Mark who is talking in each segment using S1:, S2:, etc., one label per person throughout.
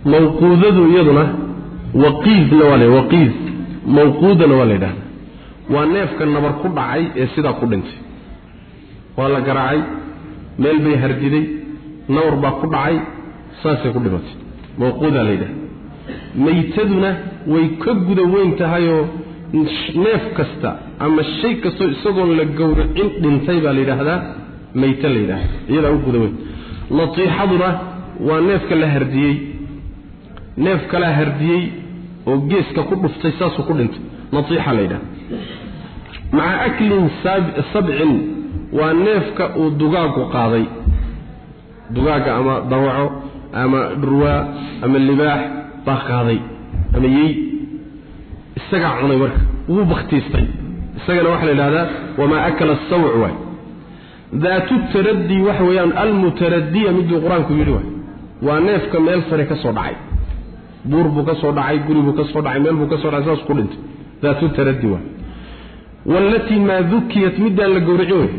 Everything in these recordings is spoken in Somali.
S1: موقودة يدنا وقيز نوالي وقيز موقودة نوالي ده ونيف كان نبر كل عي سيدا كلنتي ولا جرعي ميل بي هرجدي نور با كل عي ساسي كلمتي موقودة ليدا ميتدنا ويكبد وين تهايو neef kasta ama shay kasto isagoon la gowracin dhintay baa leeyahay mayta leeyahay iyada u gudaweyn latiixaduna waa neefka la hardiyay neefka la hardiyay oo geeska ku dhuftay saasoo ku dhintay latiixa leeyahay maca aklin sab'in waa neefka uu dugaagu qaaday dugaaga ama dawaco ama dhurwa ama libaax baa qaaday ama yey isaga cunay marka uu bakhtiistay isagana waxa la yiraahdaa wama akala as-saw' wa dhaatu taraddi waxa weeyaan al-mutaraddiya mid quraanku yiri waa neefka meel sare ka soo dhacay buur buu ka soo dhacay guri buu ka soo dhacay meel buu ka soo dhacay saas ku dhintay dhaatu taraddi wa wallati ma dhukiyat midan la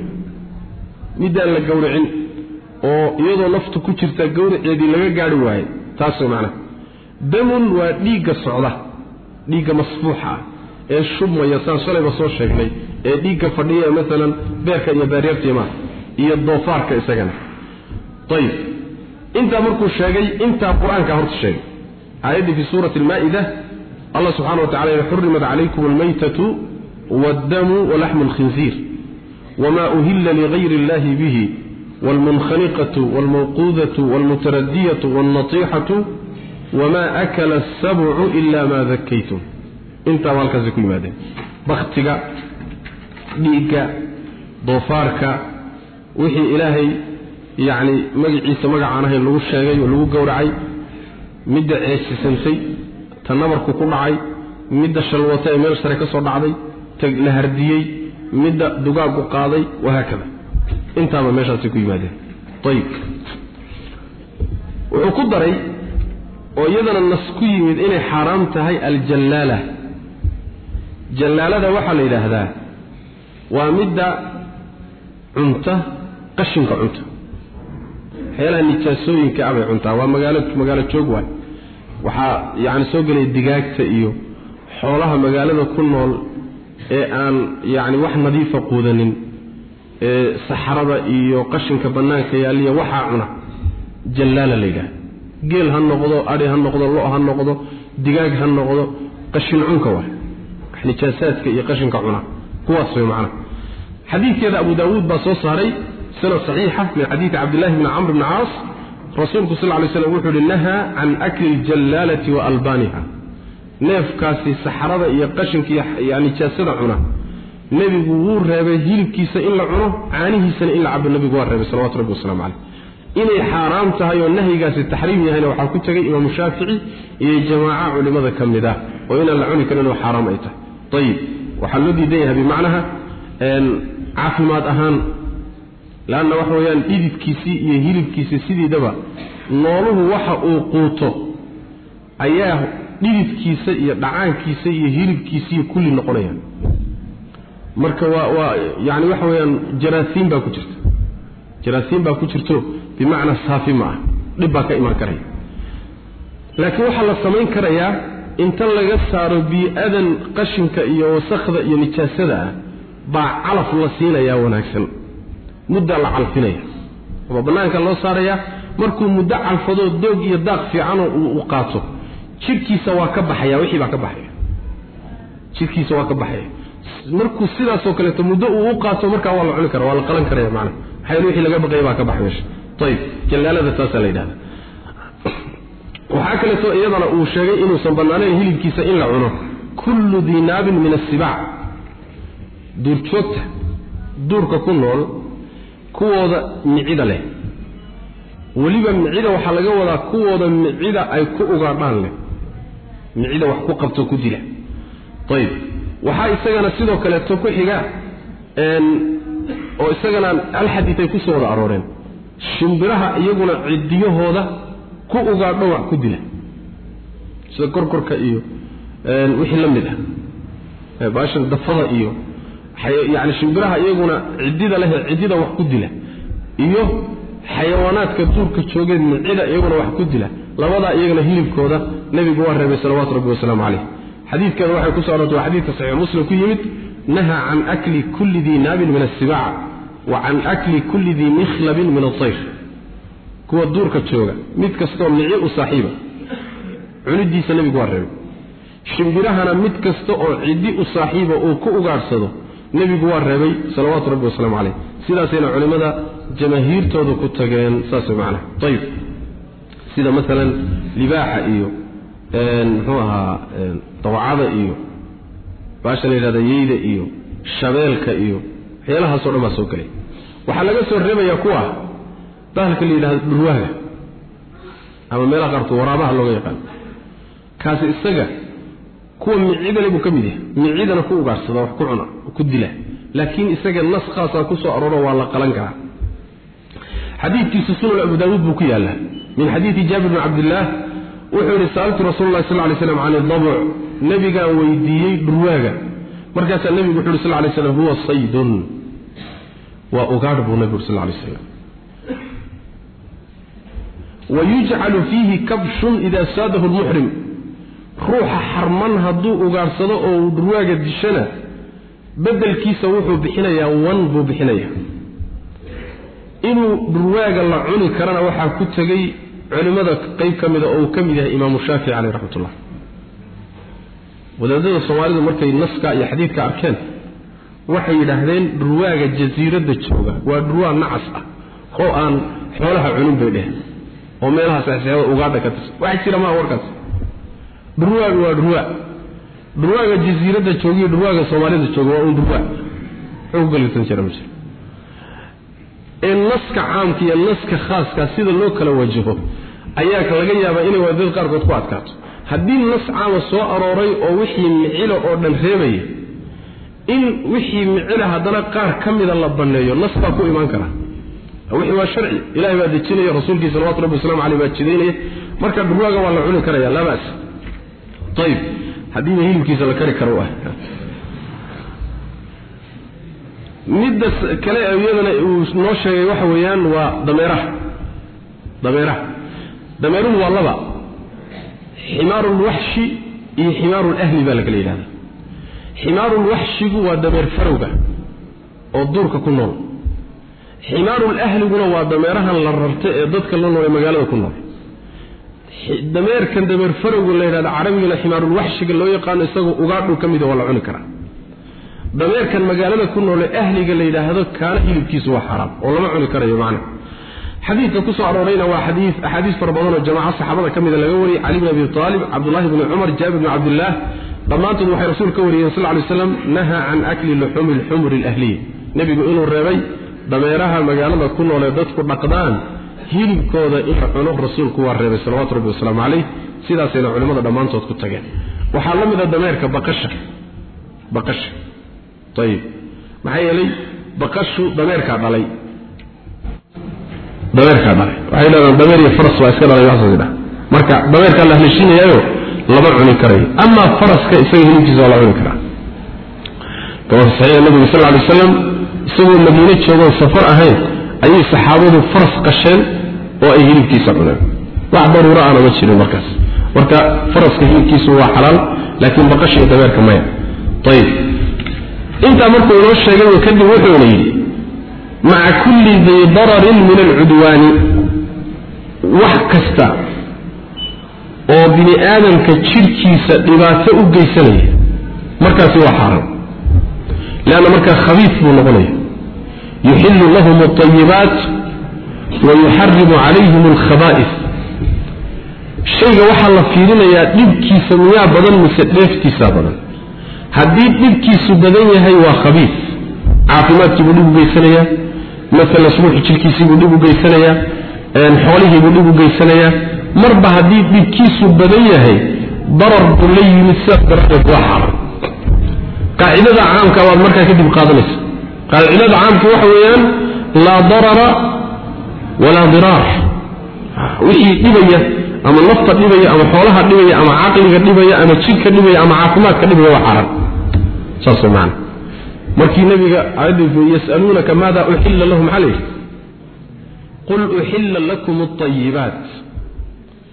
S1: gowracin oo iyadoo naftu ku jirta gowraceedii laga gaari waayay taas macna damun waa dhiiga socda dhiiga masfuuxa ee shubmaya saasalayba soo sheegnay ee dhiiga fadhiya midalan beerka iyo baariyaftiima iyo doofaarka isagana tayib inta markuu sheegay inta quraanka horta sheegay ayadi fi surati al-ma'idah Allah subhanahu wa ta'ala yahurrimat alaykum al-maytatu wad-damu wa lahmu al-khinzir wama uhilla li ghayri Allah bihi wal-munkhaniqatu wal-mawqudatu wal-mutaraddiyatu wan-natihatu وما أكل السبع إلا ما ذكيتم انت والكذا كل ماده بختك ديك ضفارك وحي إلهي يعني مجعيس مجعانه اللي هو الشاقي واللي هو قورعي مدى عيش سنسي تنبرك كل عي مدى الشلوتاء ميل سريك صد عضي لهرديي مدى دقاق قاضي وهكذا انت ما ماشي كل ماده طيب وقدري ويدنا النسكي من إني حرام تهي الجلالة جلالة وحل إلى هذا ومدى عنته قشنك عنته حيلا نتسوين كعبي عنته ومقالة شوقوان وحا يعني سوق لي الدقاق تأيو حولها مقالة كله آن يعني واحد نظيفة قودن سحرة إيو قشنك بنانك يالي وحا عنا جلالة ليلة geel han noqdo ari han noqdo lo han noqdo digaag han noqdo qashin cunka waa xnijaasaadka iyo qashinka cuna kuwaas way macna xadiidkeeda Abu Daawud baa soo saaray sanad saxiixa min xadiid Abdullah ibn Amr ibn Aas rasuulku sallallahu alayhi wasallam wuxuu nahaa an akli al-jallalati wa albaniha neefkaasi saxarada iyo qashinka iyo nijaasada cuna nabigu wuu reebay hilibkiisa in la cuno caanihiisana in la cabo nabigu waa reebay sallallahu alayhi wasallam inay xaraam tahay oo nahyigaasi tahriim yahay waxa ku tagay Imam Shaafici iyo jamaaca culimada kamida oo in la cuni karo inuu xaraam ay tahay tayib waxa loo diiday bi macnaha caafimaad ahaan laana wax weeyaan idibkiisi iyo hilibkiisi sidiidaba nooluhu waxa uu quuto ayaa dhididkiisa iyo dhacaankiisa iyo hilibkiisa kulli noqonayaan marka waa yaani waxa weeyaan jaraasiin baa ku jirta jaraasiin baa ku jirto بمعنى صافي معه دبا إيمان كريه لكن waxa la sameyn karaya inta laga saaro bi'adan qashinka iyo wasaqda iyo nijaasada ba calaf la siinaya wanaagsan muddo la calfinaya oo banaanka loo saaraya markuu muddo calfado doog iyo daaq fiican uu qaato jirkiisa waa ka baxaya wixii baa ka baxaya jirkiisa waa ka baxaya markuu sidaas oo kale muddo uu qaato marka waa la cuni karo waa la qalan karaya macna xayl wixii laga baqay baa ka baxaysa طيب جلالة تاسليدا وحكلته ايضا uu sheegay inuu san banaanay hilibkiisa in la cuno kullu dinab min as-sibaa durjoogta durka ku nool kuwooda micida leh waliba micida waxa laga wadaa kuwooda micida ay ku ugaadhaan leh micida wax ku qabto ku dila طيب waxa isagana sidoo kale to ku xiga oo isagana al-hadith ay ku soo arooreen shimbiraha iyaguna cidiyahooda ku ugaadho wax ku dila sida korkorka iyo wixii lamid ah baashan dafada iyo yaani shimbiraha iyaguna cidida wax ku dila iyo xayawaanaadka duurka joogeen micida iyaguna wax ku dila labada iyagana hilibkooda nabigu waa reebay salawaatu rabbi wasalaamu alayhi xadiidkan waxa ku soo aroortay xadiidka sahih muslim ku yimid naha an akli kulli dhi nabin min as-sibaa wa an akli kulli dhi mikhlab min at-tayr kuwa duurka jooga mid kasto mici u saaxiiba cunidiisa nabigu waa reebay shimbirahana mid kasto oo cidi u saaxiiba oo ku ugaarsado nabigu waa reebay salawaatu rabbi wasalaamu alayhi sidaasina culimada jamaahirtooda ku tageen saas macna tayib sida midalan libaaxa iyo muxuuha tawacada iyo baasha leeyahay yeeyda iyo shabeelka iyo heelaha soo dhama soo galay waxa laga soo reebaya kuwa dalka leeyahay durwaaga ama meelaha qarto waraabaha looga yaqaan kaas isaga kuwa miciida lagu kamid yahay miciidana ku ugaarsada wax ku cuna ku dila laakiin isaga nas khaas ah ku soo arooro waa la qalan karaa xadiidkiisa sunan abu daawud buu ku yaala min xadiisi jaabir bin abdullah wuxuu yiri saaltu rasuulullaahi sallallahu alayhi wasallam aan dabu nabiga weydiiyay durwaaga markaas nabigu wuxuu yiri sallallahu alayhi wasallam huwa saydun wa ugaad buu nabigu sallallahu alayhi wasallam ويجعل فيه كبش إذا ساده المحرم روح حرمان هدو أغارسده أو درواغة دشنا بدل كيسا وحو بحنايا وانبو بحنايا إنو درواغة الله عني كرانا وحا كتغي علماء قيب كمدا أو كمدا إمام الشافعي عليه رحمة الله وذلك الصوارد مركي النسكة يحديث كأركان وحي لهذين درواغة جزيرة دشوغة ودرواغ نعسة هو أن حولها علم بيده وميلها ساسيه ugaadha ka tis waxa jira ma warkaas durwaaga jasiirada joogiyo durwaaga Soomaalida joogo waa durwaa xoog galisan jira ma jira in naska caamka iyo naska khaaska sida loo kala wajaho ayaa laga yaabaa inay wadada qaar kood ku adkaato hadii nas caam soo arooray oo wixii micilo oo dhan reebay in wixii micilo hadana qaar kamida la baneeyo nas baa ku iman kara wixii waa sharci ilaahay baa dejinaya rasuulkiisa sallallahu alayhi wasallam ali baa jideynay marka durwaaga waa la cuni karaya labaas tayib hadii hilibkiisa la kari karo midda kale ayadana uu noo sheegay waxa weeyaan waa dameeruhu waa laba himaarul wahshi iyo himaarul ahli baa la kala yiraahdaa himaarul wahshigu waa dameer farowga oo duurka ku nool himaarul ahliguna waa dameerahan la rartay ee dadka la nool ee magaalada ku nool dameerkan dameer farowga la yiraahdo carabiga himaarul wahshiga loo yaqaan isagu ugaadhu kamid waa la cuni karaa dameerkan magaalada ku nool ee ahliga la yiraahdo kaana hilibkiisu waa xaraam oo lama cuni karayo macna xadiidka ku soo aroorayna waa ahadiis farabadan oo jamaaca saxaabada kamid laga wariyay Ali ibn Abi Talib Abdullah ibn Umar Jabir ibn Abdullah dhamaantood waxay rasuulka wariyeen sallallahu alayhi wasallam naha an akli luhumil humur al ahli nabigu inuu reebay dameeraha magaalada ku nool ee dadku dhaqdaan hilibkooda in cuno rasuulku waa reebay sallallahu alayhi wasallam sidaasina culimada dhamaantood ku tageen waxa la mid ah dameerka baqasha tayib maxay yeelay baqashu dameerka dhalay waxay leedahay dameer iyo faras waa iska dhalay wax soo dhah marka dameerka la heshiinayo laba cuni karay ama faraska isaga hilibkiisa waa la cuni karaa kama saxiix nabi sallallahu alayhi wasallam isagoo Madiina joogo safar ahayn ayay saxaabadu faras qasheen oo ay hilibkiisa cuneen wax daruuro ah ma jirin marka faraska hilibkiisu waa xalaal laakiin baqashiga dameerka maya tayib inta markuu loo sheegay kadib wuxuu leeyahay ma'a kulli dhi dararin min al-udwan wax kasta oo bini aadamka jirkiisa dhibaato u geysanaya markaas waa xaraam laana marka khabiif buu noqonayaa yuhillu lahum at-tayyibat wa yuharrimu alayhim al-khaba'ith shayga waxa la fiirinayaa dibkiisa miyaa badan mise dheeftiisa badan haddii dibkiisu badan yahay waa khabiif caafimaadkii buu dhib u geysanayaa مثلا سموحي جلكيسي بو ديبو غيسانيا xoolihi buu dhib u geysanayaa marba hadii dhibkiisu badan yahay darar kulay misaf darajad waxa qaacidada caamka waa marka kadib qaadanaysa qaacidada caamka waxa weeyaan la darara wala dirar wixii dhibaya ama nafta dhibaya ama xoolaha dhibaya ama aqliga dhibaya ama jirka dhibaya ama caafimaadka dhibaya waa xaram saasmaan markii nabiga aadifu yasalunaka maada uhilla lahum alayhi qul uhilla lakum at-tayyibat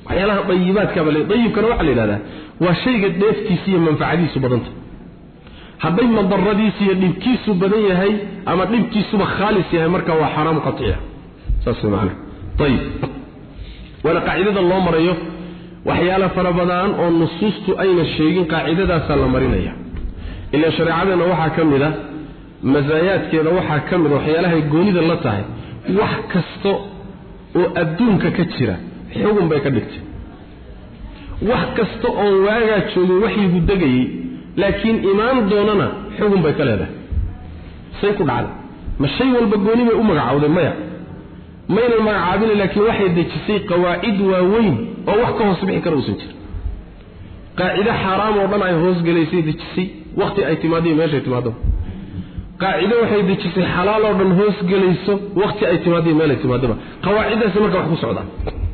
S1: waxyaalaha dayibaadka bale dayibkana waxa la yiraahdaa waa shayga dheeftiisa iyo manfaacadiisu badanta hadday madarradiisa iyo dhibkiisu badan yahay ama dhibkiisuba khaalis yahay marka waa xaraam qati'a saas macna tayib wala qaacidada loo marayo waxyaala fara badan oo nusuustu ayna sheegin qaacidadaas la marinaya ila shariicadana waxa kamida mazaayaadkeeda waxa kamida waxyaalaha goonida la tahay wax kasto oo adduunka ka jira xugun bay ka dhigtay wax kasto oo waaga joogay wixii gudagay laakiin iimaan doonana xugun bay ka leedahay say ku dhacday ma shay walba gooni bay u magacawday maya mayna magacaabin laakiin waxay dejisay qawaacid waaweyn oo wax ka hoos bixi kara uusan jirin qaacida xaraam oo dhan ay hoos galeysay dejisay waqti ay timaadeen meesha timaado qaacida waxay dejisay xalaal oo dhan hoos galeyso waqti ay timaadeen meel ay timaado qawaacidaas marka wax ku socdaan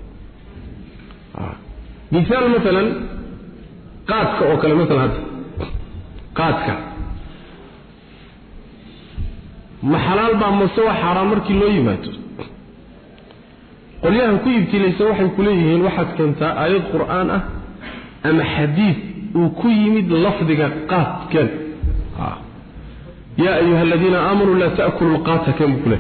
S1: مثال مثلا قادك او كلمه مثلا هذا قادك ما حلال با مسوا حرام markii loo yimaado qoliyahan ku ibtilaysa waxay ku leeyihiin waxaad kanta aayad quraan ah ama xadiis uu ku yimid lafdiga qaadkan ya ayuha alladina aamanu la ta'kulu alqaata mukula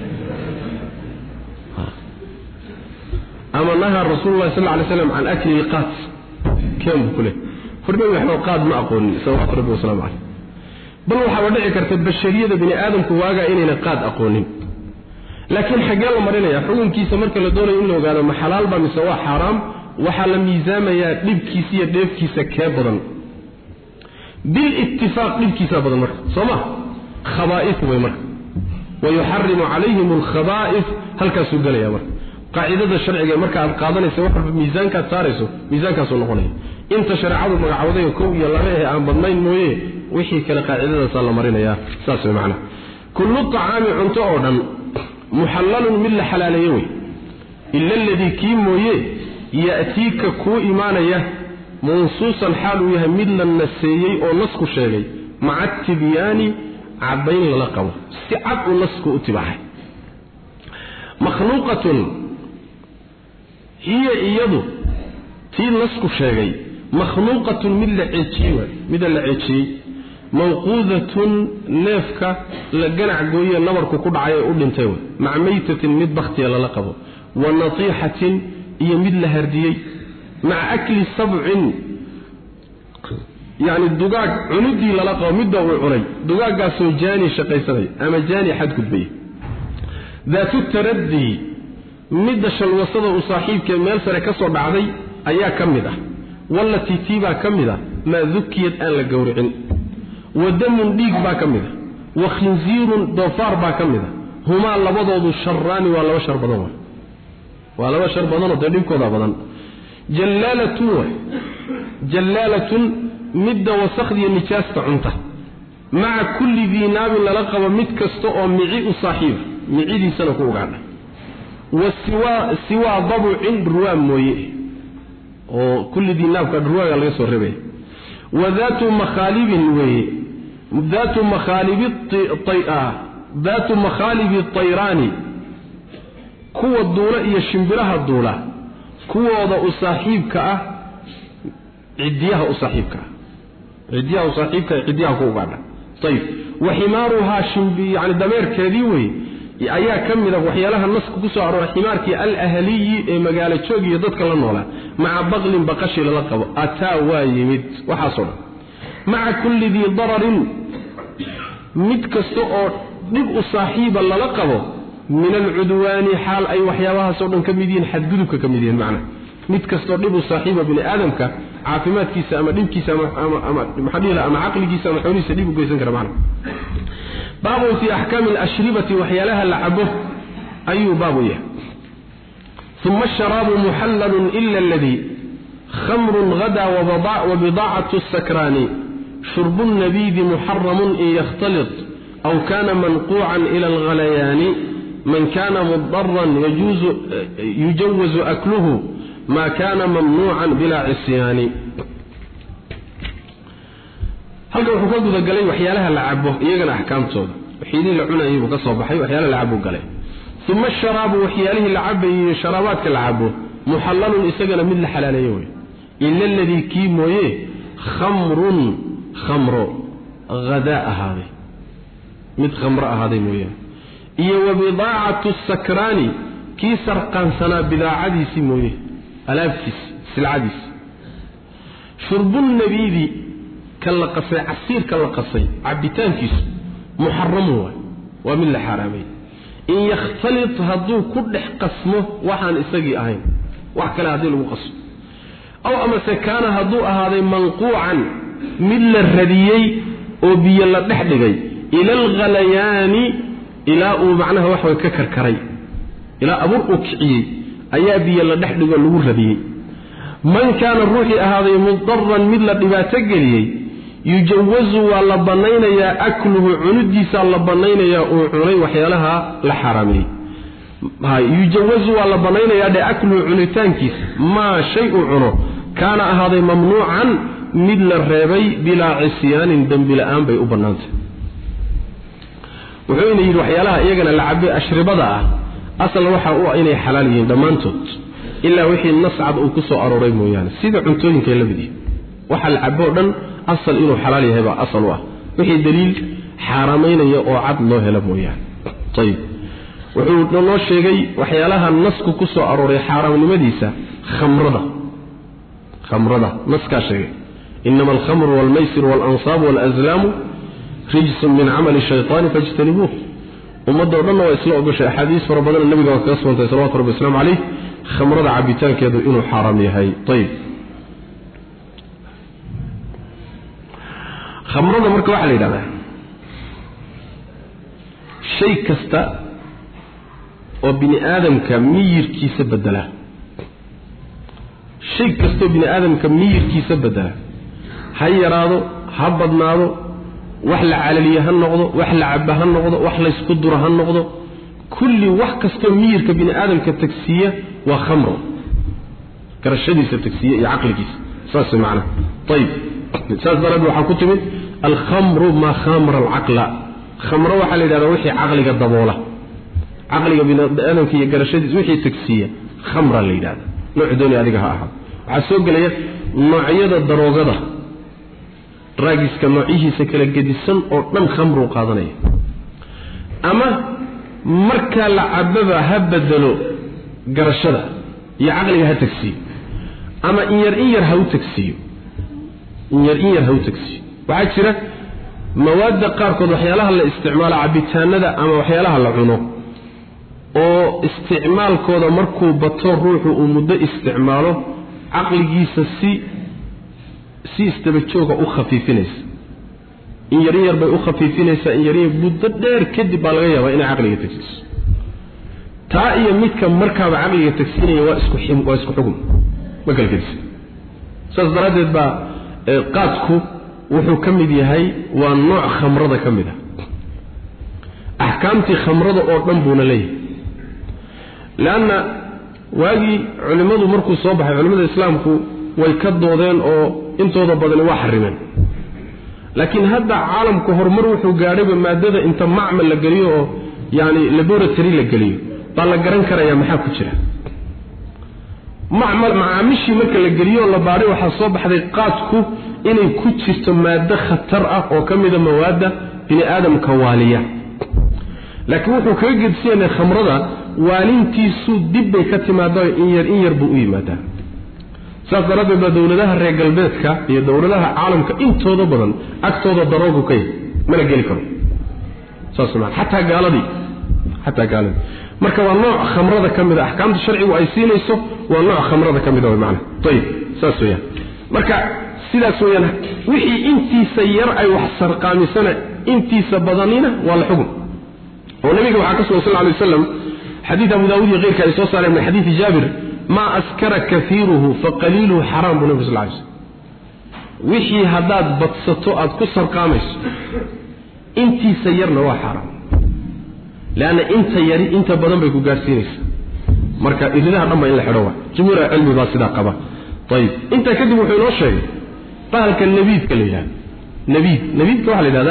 S1: أما نهى رسول الله صلى الله عليه وسلم عن أكل القات كم كله فربنا إحنا قاد ما أقول سواء ربنا وسلام عليه بل وحاولنا كرت البشرية بني آدم كواجا إننا قاد أقولين لكن حجال مرينا يحكم كيس مرك لدولة إنه قالوا ما حلال بمسوا حرام وحل ميزان يا لب كيسية لب كيسة كبرا بالاتفاق لب كيسة بدل مرك صما خبائث ومرك ويحرم عليهم الخبائث هل كسر قال يا مرك قاعدة الشرعية مركا عن قادنة سواء ميزان كتارسه ميزان كسرنقونه أنت شرعه مقعوده يكون يلغيه عن بضمين مويه وحي كلا قاعدة صلى الله عليه يا ساس معنا كل الطعام عنتوعا محلل من الحلال يوي إلا الذي كيم مويه يأتيك كو إيمانيه منصوصا حاله يهمل النسيي أو نسك الشيء مع التبيان عبين للقوة استعب النسك اتباعه مخلوقة هي إيضو تي نسك الشيء مخلوقة من العيشي موقوذة نافكة لقنع قوية نورك كدعي أقول انتوي مع ميتة مد بختي للقبه ونطيحة هي مد لهرديي مع أكل سبع يعني الدقاق عنودي للقبه مد وعني دقاق قاسو جاني شقيسري أما جاني حد كتبيه ذات التردي مدش الوسط وصاحبك مال سركسو بعدي ايا كمده والتي تيبا كمده ما ذكيت ان لغورعين ودم ديق با كمده وخنزير ضفار با كمده هما لبدود شران ولا بشر بدن ولا بشر بدن دديكودا بدن جلاله مد وسخدي نجاسه عنته مع كل ذي ناب للقب مد كستو او ميعي صاحب ميعيدي سنه كو غانا سوى ضبع روام مويه وكل ذي ناب كدروا لا سو ربي وذات مخالب وي ذات مخالب ذات مخالب الطيران كو الدوله يا شمبرها الدوله كو ودا صاحبك عديها صاحبك عديها كو غانا طيب وحمارها شمبي يعني دمير كدي وي ayaa kamida waxyaalaha nasku ku soo aroor ximaarkii al-ahliyi ee magaalo joogiyo dadka la noolaa maca baqlin baqashi la qabo ataa waayimid waxa soo maca kulli di dararin mid kasto oo dib u saaxiiba la qabo min al-udwani hal ay waxyaabaha soo dhan kamideen xadgudubka kamideen macna mid kasto dib u saaxiiba bini aadamka caafimaadkiisa ama dhibkiisa ama maxadiila ama aqligiisa ama xoolihiisa dib u geysan kara macna باب في أحكام الأشربة وحيالها لعبه أي بابيه ثم الشراب محلل إلا الذي خمر غدا وبضاعة السكران شرب النبيذ محرم إن يختلط أو كان منقوعا إلى الغليان من كان مضطرا يجوز أكله ما كان ممنوعا بلا عصيان halka wuxuu ka guda galay waxyaalaha la cabo iyagana ahkaamtooda wixii la cunay ka soo baxay waxyaalaha la cabo galay thumma sharabu waxyaalaha la cabay sharabaadka la cabo muhallalun isagana mid la xalaaleeyo illa alladhi kimoye khamro ghadaa hadi mid khamra ahaaday mooyaan iyo wabidaa'atu sakrani ki sarqan sana bidaa'adiisi mooyee alaabtiis silcadiis shurbun nabidi kala qasay asiir kala qasay abitaankiis muharram wa min la haramay in yakhtalit hadu ku dhex qasmo waxaan isagii ahayn wax kale hadii lagu qasmo aw ama sakana hadu ahaaday manquucan mid la radiyay oo biyo la dhex dhigay ila alghalayani ila uu macnaha wax way ka karkaray ila abur u kiciyay ayaa biyo la dhex dhigo lagu radiyay man kana ruuxi ahaaday mudarran mid la dhibaato galiyay yujawazu wa la banaynaya akluhu cunudiisa la banaynaya oo cunay waxyaalaha la xaramay yujawazu wa la banaynaya de akluhu cunitaankiisa ma shay uu cuno kana ahaaday mamnuucan mid la reebay bila isyaanin dambi la'aan bay u banaantay wuxuu yiri waxyaalaha iyagana la cabay ashribada ah asal waxa uu inay xalaal yihiin dhamaantood illa wixii nascad uu ku soo arooray mooyaan sida cuntooyinka la midii waxa la cabo dhan asal inuu xalaal yahay ba asal ah wixii daliil xarameynaya oo cad loo helo mooyaan tayib wuxuu noo sheegay waxyaalaha nasku ku soo arooray xaraamnimadiisa khamrada naska sheegay inma al-khamru wal-maysir wal-ansab wal-azlam rijsun min 'amali ash-shaytan fajtanibuhu ummadoo dhan waa isla ogashay ahadiis fara badan nabiga ka soo soontay sallallahu alayhi wasallam alayhi khamrada cabitaankeedu inuu xaraam yahay tayib khamrada marka waxa la yiraahdaa shay kasta oo bini aadamka miyirkiisa bedela shay kasta oo bini aadamka miyirkiisa bedela ha yaraado ha badnaado wax la calaliye ha noqdo wax la cabba ha noqdo wax la isku duro ha noqdo kulli wax kasta miyirka bini aadamka tagsiya wa khamro karashadiisa tagsiya iyo aqligiisa saas macna tayib saas darab waxa ku timid al-khamru ma khamra al-aqla khamro waxa la yiraahdaa wixii aqliga daboola aqliga bini aadamka iyo karashadiisa wixii tagsiya khamra la yiraahdaa nooc dooni adiga ha aha waxa soo galaya noocyada daroogada raagiska noocihiisa kala gedisan oo dhan khamru qaadanaya ama marka la cababa ha bedelo garashada iyo aqliga ha tagsiyo ama in yar ha u tagsiyo in yar ha u tagsiyo waxa jira mawaad qaarkood waxyaalaha la isticmaalo cabitaanada ama waxyaalaha la cuno oo isticmaalkooda markuu bato ruuxu uu muddo isticmaalo aqligiisa si istabajooga u khafiifinaysa in yar bay u khafiifinaysa in yar muddo dheer kadib baa laga yaabaa in aqliga tagsiiso taa iyo midka markaaba aqliga tagsiinaya waa isku xukun ma kala gedis saas daradeed ba qaadku wuxuu kamid yahay waa nooc khamrada kamid ah ahkaamti khamrada oo dhan buu leeyahay laana waagi culimadu markuu soo baxay culimada islaamku way ka doodeen oo intooda badan waa xarimeen laakiin hadda caalamku horumar wuxuu gaadhay maadada inta macmal la galiyo oo yaani laboratory la galiyo baa la garan karaya maxaa ku jira macaamishi marka la galiyo la baaray waxa soo baxday qaadku inay ku jirto maado khatar ah oo kamida mawaada bini aadamka waaliya laakiin wuxuu kaga gedsiinay khamrada waalintiisu dib bay ka timaado in yar buu u yimaadaa saas daradeed dawladaha reer galbeedka iyo dawladaha caalamka intooda badan agtooda daroogu kay mana gali karo saas ma hatta gaaladii marka waa nooc khamrada kamid ah ahkaamta sharcigu ay siinayso waa nooc khamrada kamid ah macna tayib saas weeyaan marka sidaas weeyaan wixii intiisa yar ay wax sarqaamisana intiisa badanina waa la xukun oo nabiga waxa ka soo sallallahu alayhi wasallam حديث أبو داود غير كان يصار من حديث جابر ما أسكر كثيره فقليله حرام بنبي صلى الله عليه وسلم وحي هداد بطسطو أتكسر قامش انتي سيرنا وحرام لأن انت يري انت بدن بيكو قارسينيس مركا إذنها رمى إلا حروة جمهور علمي باسدا قبا طيب انت كدب وحي نوش شيء قال كالنبيذ كالإله نبيذ كوحل هذا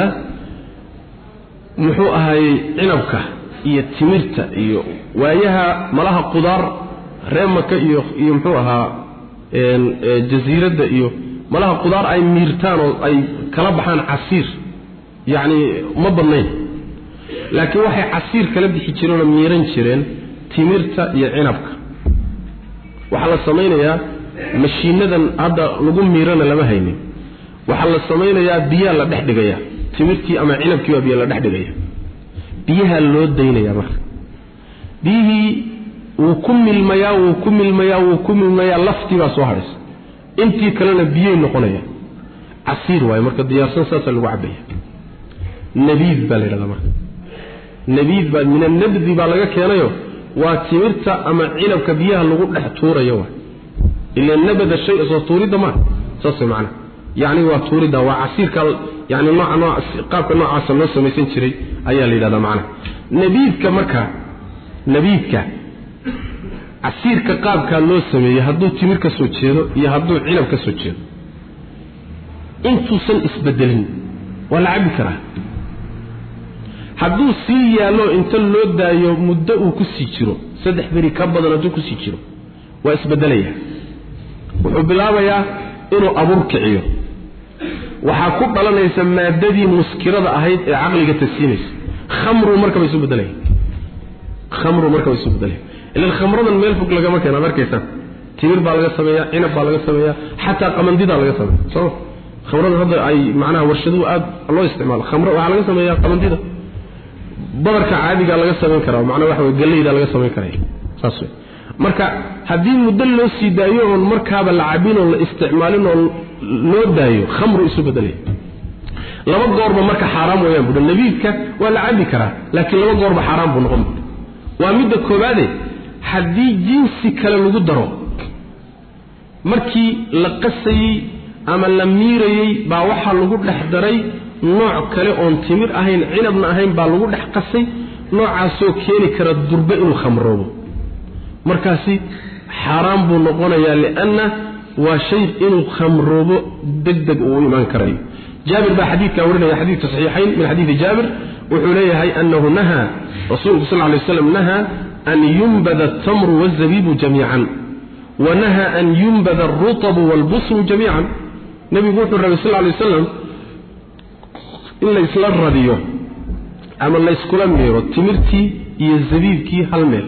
S1: محوءها عنبك iyo timirta iyo waayaha malaha qudaar reemaka iyo muxuu ahaa jaziirada iyo malaha qudaar ay miirtaan oo ay kala baxaan casiir yani ma badnayn laakiin waxay casiir kala bixi jireen oo miiran jireen timirta iyo cinabka waxa la sameeyaa mashiinadan hadda lagu miirana lama haynin waxa la sameeyaa biyo la dhex dhigaya timirtii ama cinabkii waa biyo la dhex dhigaya biyaha loo daynaya marka biyihii uu ku milmayaa laftii baa soo haraysa intii kalena biyo noqonaya casiir waay marka diyaarsan saas lagu cabaya nabiid baa leeyahay marka nabiid baa min an-nabdi baa laga keenayo waa timirta ama cinabka biyaha lagu dhex tuurayo waa ila nabada shay soo tuurida ma saas macna yani waa tuurida waa casiirka yani nooc qaabka noocaas loo sameeysan jiray ayaa la yiraahdaa macna nabiidka casiirka qaabka loo sameeyay haduu timir ka soo jeedo iyo haduu cinab ka soo jeedo intuusan isbedelin wala cabi kara haduu sii yaalo inta loo daayo muddo uu ku sii jiro 3 bari ka badan haduu ku sii jiro waa isbedelaya wuxuu bilaabayaa inuu abuur kiciyo waxa ku dhalanaysa maadadii muskirada ahayd ee aqliga tasiinaysa khamru marka way soo bedelay ilaa khamradan meel fog laga ma keenaa markaysan timir baa laga sameeyaa cinab baa laga sameeyaa xataa qamandida laga sameeyaa soo khamrada hadda ay macnaha warshadu aad loo isticmaalo khamro waxa laga sameeyaa qamandida badarka caadiga laga sameyn karaa macnaha waxa way galeyda laga sameyn karaa saas marka hadii muddo loo sii daayo oo markaaba la cabin oo la isticmaalin oo loo daayo khamru isu bedelay laba goorba marka xaraam weeyaan buda nabiidka waa la cabi karaa laakiin laba goorba xaraam buu noqon waa mid koobaade hadii jinsi kale lagu daro markii la qasay ama la miirayay baa waxa lagu dhex daray nooc kale oo timir ahayn cinabna ahayn baa lagu dhex qasay noocaas oo keeni kara durba inuu khamroobo markaasi xaraam buu noqonayaa lianna waa shay inuu khamroobo degdeg uu iman karay جابر بحديث كورنا حديث صحيحين من حديث جابر وحليه أنه نهى رسول الله صلى الله عليه وسلم نهى أن ينبذ التمر والزبيب جميعا ونهى أن ينبذ الرطب والبصر جميعا نبي قلت الرسول صلى الله عليه وسلم إلا يسلر رضيه أما الله يسكول أميره تمرتي يزبيبكي هالميل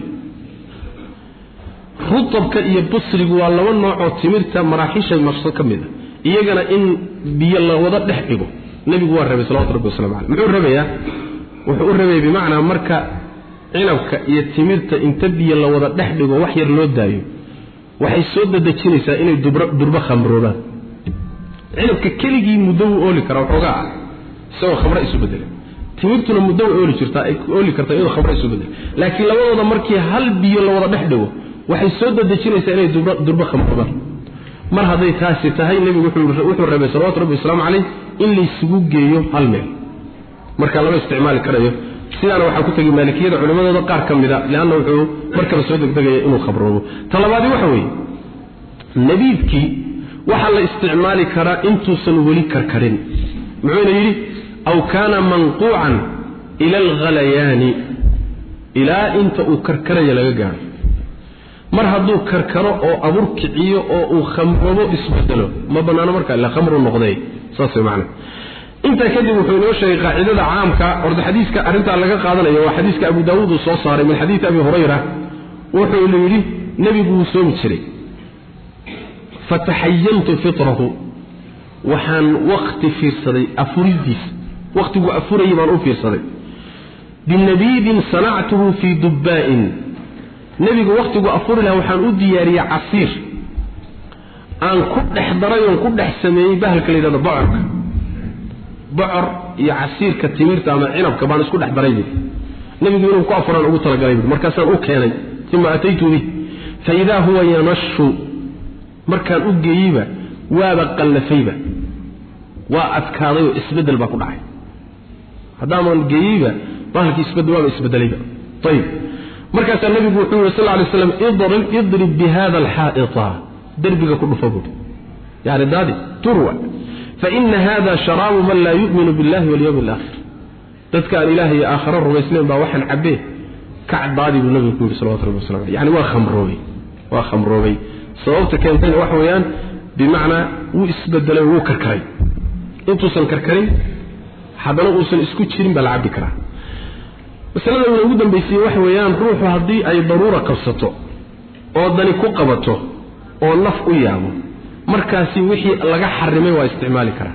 S1: رطبك يبصر والله والنوع تمرتي مراحيش المفصل كمذا iyagana in biyo la wada dhex dhigo nabigu waa rabay sallallahu alayhi wasallam muxuu rabayaa wuxuu rabay bimaana marka cinabka iyo timirta inta biyo la wada dhex dhigo wax yar loo daayo waxay soo dadajinaysaa inay durba khamroobaan cinabka keligii muddo u ooli kara waxoogaa soo khamro isu bedel timirtuna muddo u ooli jirtaa ay ooli kartaa inuu khamro isu bedel laakiin labadooda markii hal biyo la wada dhex dhigo waxay soo dadajinaysaa inay durba khamroobaan mar haday taasi tahay nabigu wuxuu rabay sallallahu alayhi wasallam in la isugu geeyo hal meel marka laba isticmaali karayo sidana waxa ku tagay maalikiyada culimadooda qaar kamida laana wuxuu markaba soo degdegay inuu khabroobo talabaadi waxa weey nabiidki waxa la isticmaali karaa intuusan wali karkarin muxuu yiri aw kana manquucan ila al-ghalayani ila inta uu karkarayo laga gaaro mar haduu karkaro oo abur kiciyo oo uu khamroobo isbedelo ma banaana marka la khamro noqday saas macna inta kadib wuxuu noo sheegay qaacidada caamka orda xadiiska arinta laga qaadanayo waa xadiiska Abu Daawud soo saaray min xadiis Abi Hurayra wuxuu yiri nabigu soo jiray fatahayyantu fitrahu waxaan waqti fiirsaday afuridiis waqtigu afuray baan u fiirsaday binabidin sana'tuhu fi dubba'in nabigu waqtigu afuri laha waxaan u diyaariyay casiir aan ku dhex daray oo ku dhex sameeyay bahalka leeyahay bacr iyo casiirka timirta ama cinabka baan isku dhex daray nabigu inuu ku afuraan ugu talagalay markaas aan u keenay thumma ataytu bi fa idha huwa yanashu markaan u geeyba waaba qallafayba waa adkaaday oo isbedel ba ku dhacay hadaan geeyba bahalkii isbedelayba tayib markaas nabigu wuxuu sallallahu alayhi wasallam idrib bi hada al-ha'ita darbiga ku dhufo yaani daadi turwa fa inna hada sharab man la yu'minu billahi wal yawmil akhir dadka ilaahi aakhira rumaysneen ba waxan cabbe ka daadi nabigu sallallahu alayhi wasallam yaani waa khamroobi وخمروبي سببت كانتين وحويان بمعنى وإسبدلوا وكركري انتو سن كركري حدنا وسن اسكو جيرين بلعب كرا مثلا لو وجودن بيسي وحويان روحو هدي اي ضروره قبسطو oo dani ku qabato oo naf u yaabo markaasi wixii laga xarimay waa isticmaali kara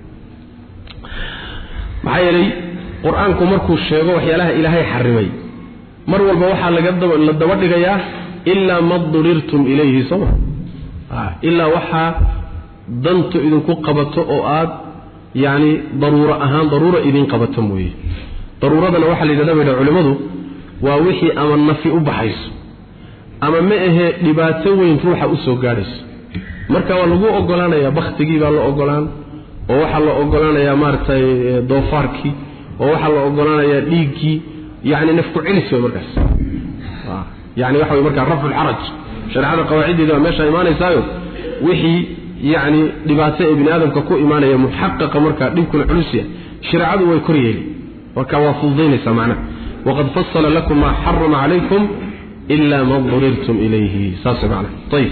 S1: maxay yeelay quraanku markuu sheego waxyaalaha ilaahay xarimay mar walba waxa la daba dhigayaa illa madrirtum ilayhi sama illa waxa dantu idin ku qabato oo aad yaani daruura idin qabato mooyee daruuradana waxa la yiraahdaa culimadu waa wixii ama nafi u baxayso ama ma ahe dhibaato weyn ruuxa u soo gaarayso marka waa lagu ogolaanaya baqtigii baa la ogolaan oo waxa la ogolaanaya maartay doofarki oo waxa la ogolaanaya dhiigii yaani nafku cilis markaas yaani waxa marka raful haraj shariicada qawaacideeda meesha iimaanaysaayo wixii yaani dhibaato ibn aadamka ku iimaanaya muhaqqaqa marka dhibku culusiya shariicadu way koryeeli marka waa fududeynaysa macna waqad fassala lakum ma harrama alaykum إلا ما ضررتم إليه ساسب عليه طيب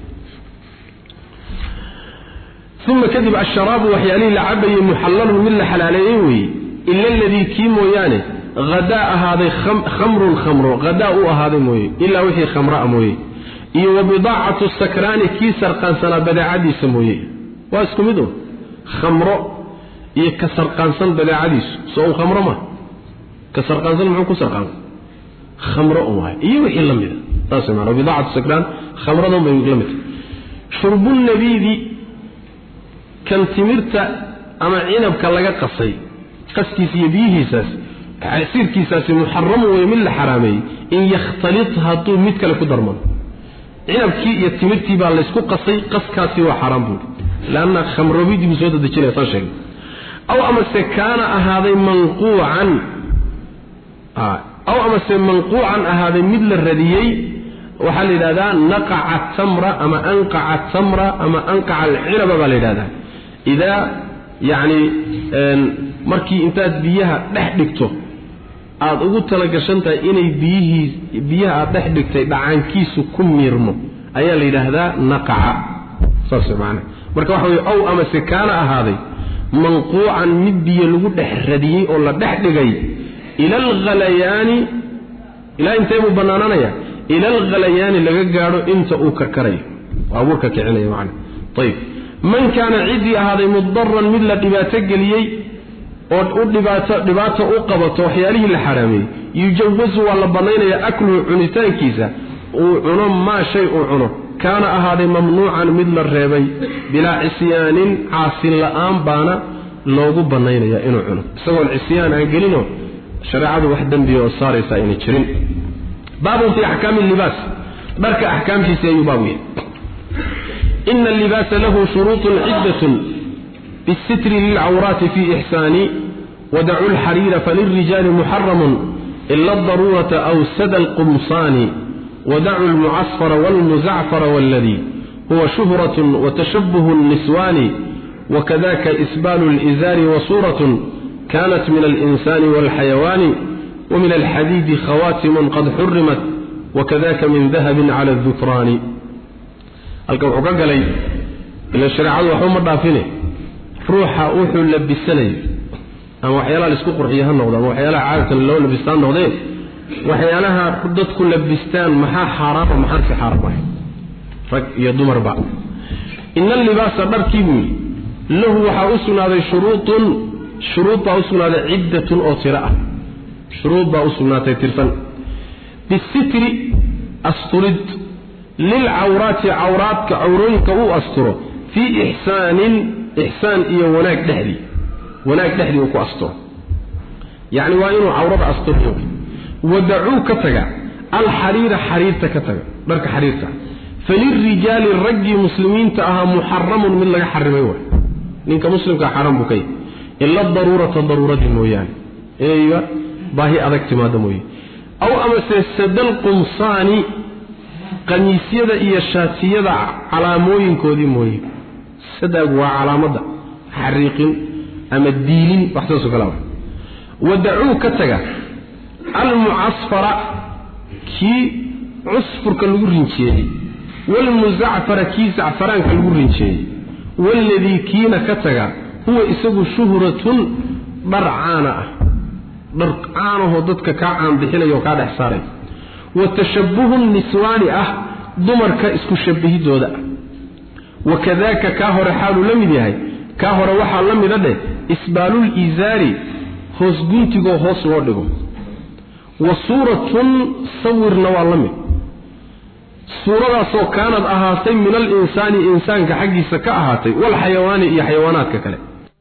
S1: ثم كذب الشراب وحيالي لعبي محلل من حلاليوي إلا الذي كيمو يعني غداء هذا خمر غداء هذا موي إلا وحي خمراء موي وبضاعة السكران كيسر قانسنا بدا عدي سموي واسكم يدو خمر يكسر قانسن بدا عدي سوء خمر ما كسر قانسن معه كسر قانسن خمر أمها إيه وحي اللمدة تاسمع وبضاعة السكران خمر ضم يغلمت شرب النبيذ كان تمرت أما عنب كاللغة قصي قسكي سيبيه ساس عسير كيساس محرم ويمل حرامي إن يختلطها طول متك لكو درمان عنب كي يتمرتي بالسكو قصي قسكاسي وحرام بود لأن خمر بيدي بسودة دكينة فاشل أو أما سكان هذا منقوعا أو أما منقوعا هذا مثل الرديي وحال هذا نقع التمر أما أنقع التمر أما أنقع العنب بالهذا إذا يعني مركي انتاد بيها دحدكتو aad ugu talagashantaa inay biyaha aad dhigtay dhacaankiisu ku miirmo ayaa la yiraahdaa naqaca saasmaana marka waxa weey aw ama sikaana ahaaday manquucan mid biyo lagu dhaxradiyay oo la dhaxdhigay ila al-ghalayani ila intee mu banaananaya ila al-ghalayani laga gaaro inta uu ka karay abuurka kicinaya macna tayib man kana cidi ahaaday mudarran mid la dhibaato galiyay oo u dhibaato u qabato waxyaalihi la xaraamay yujawazu wala banaynaya aklu cunitaankiisa oo cuno ma shay oo cuno kana ahaaday mamnuucan mid la reebay bila isyaanin aasil la'aan baana loogu banaynaya inuu cuno isagoo isyaan aan gelino shariicadu wax dambi oo saaraysa inay jirin baabu fi ahkaam al-libas barka ahkaamkiisa ayuu baabu inna al-libas lahu shurutun iddatun بالستر للعورات في إحسان ودعوا الحرير فللرجال محرم إلا الضرورة أو سد القمصان ودعوا المعصفر والمزعفر والذي هو شهرة وتشبه النسوان وكذاك إسبال الإزار وصورة كانت من الإنسان والحيوان ومن الحديد خواتم قد حرمت وكذاك من ذهب على الذكران الكوحكا قالي إلا الشريعة وحوم الضافنة روحا اوحو لبسني اما وحيالها لسكو قرحيها النقضة اما وحيالها عادة اللو لبستان نقضين وحيالها حددكو لبستان محا حرام ومحا في حرام رك يدوم اربع ان اللباس بركيبوي له وحا اسنا هذا شروط اسنا هذا عدة اوتراء شروط اسنا تترفن بالستر استرد للعورات عورات كعورون كأو استره في إحسان إيه وناك دحدي وكو أسطر يعني وإنه عورة أسطر ودعوك تقع الحرير تكتقع برك حريرتا فللرجال الرجي مسلمين تأها محرم من لغا حرميوه لنك مسلم كحرم بكي إلا الضرورة المويان أيوة باهي أذكت ما دموي أو أما سيسد القمصان قنيسية إيا الشاتية على موين كودي موي سدق وعلامة حريق أما الديلين واحتسوا كلامه ودعوه كتغا المعصفرة كي عصفر كالورين كيدي والمزعفر كي زعفران كالورنشي والذي كينا كتغا هو إساق شهرة برعانة برعانه ضدك كعام بحيلة يوكاد حساري وتشبه النسوان ضمرك اسكو شبهي دودا وكذاك كاهر حال لمدي كاهر وحا لمدي إسبال الإزار هسقنتك وهس وردك وصورة صور نوالمي صورة سو كانت أهاتي من الإنسان إنسان كحقي سكا أهاتي والحيوان إيا حيوانات ككلا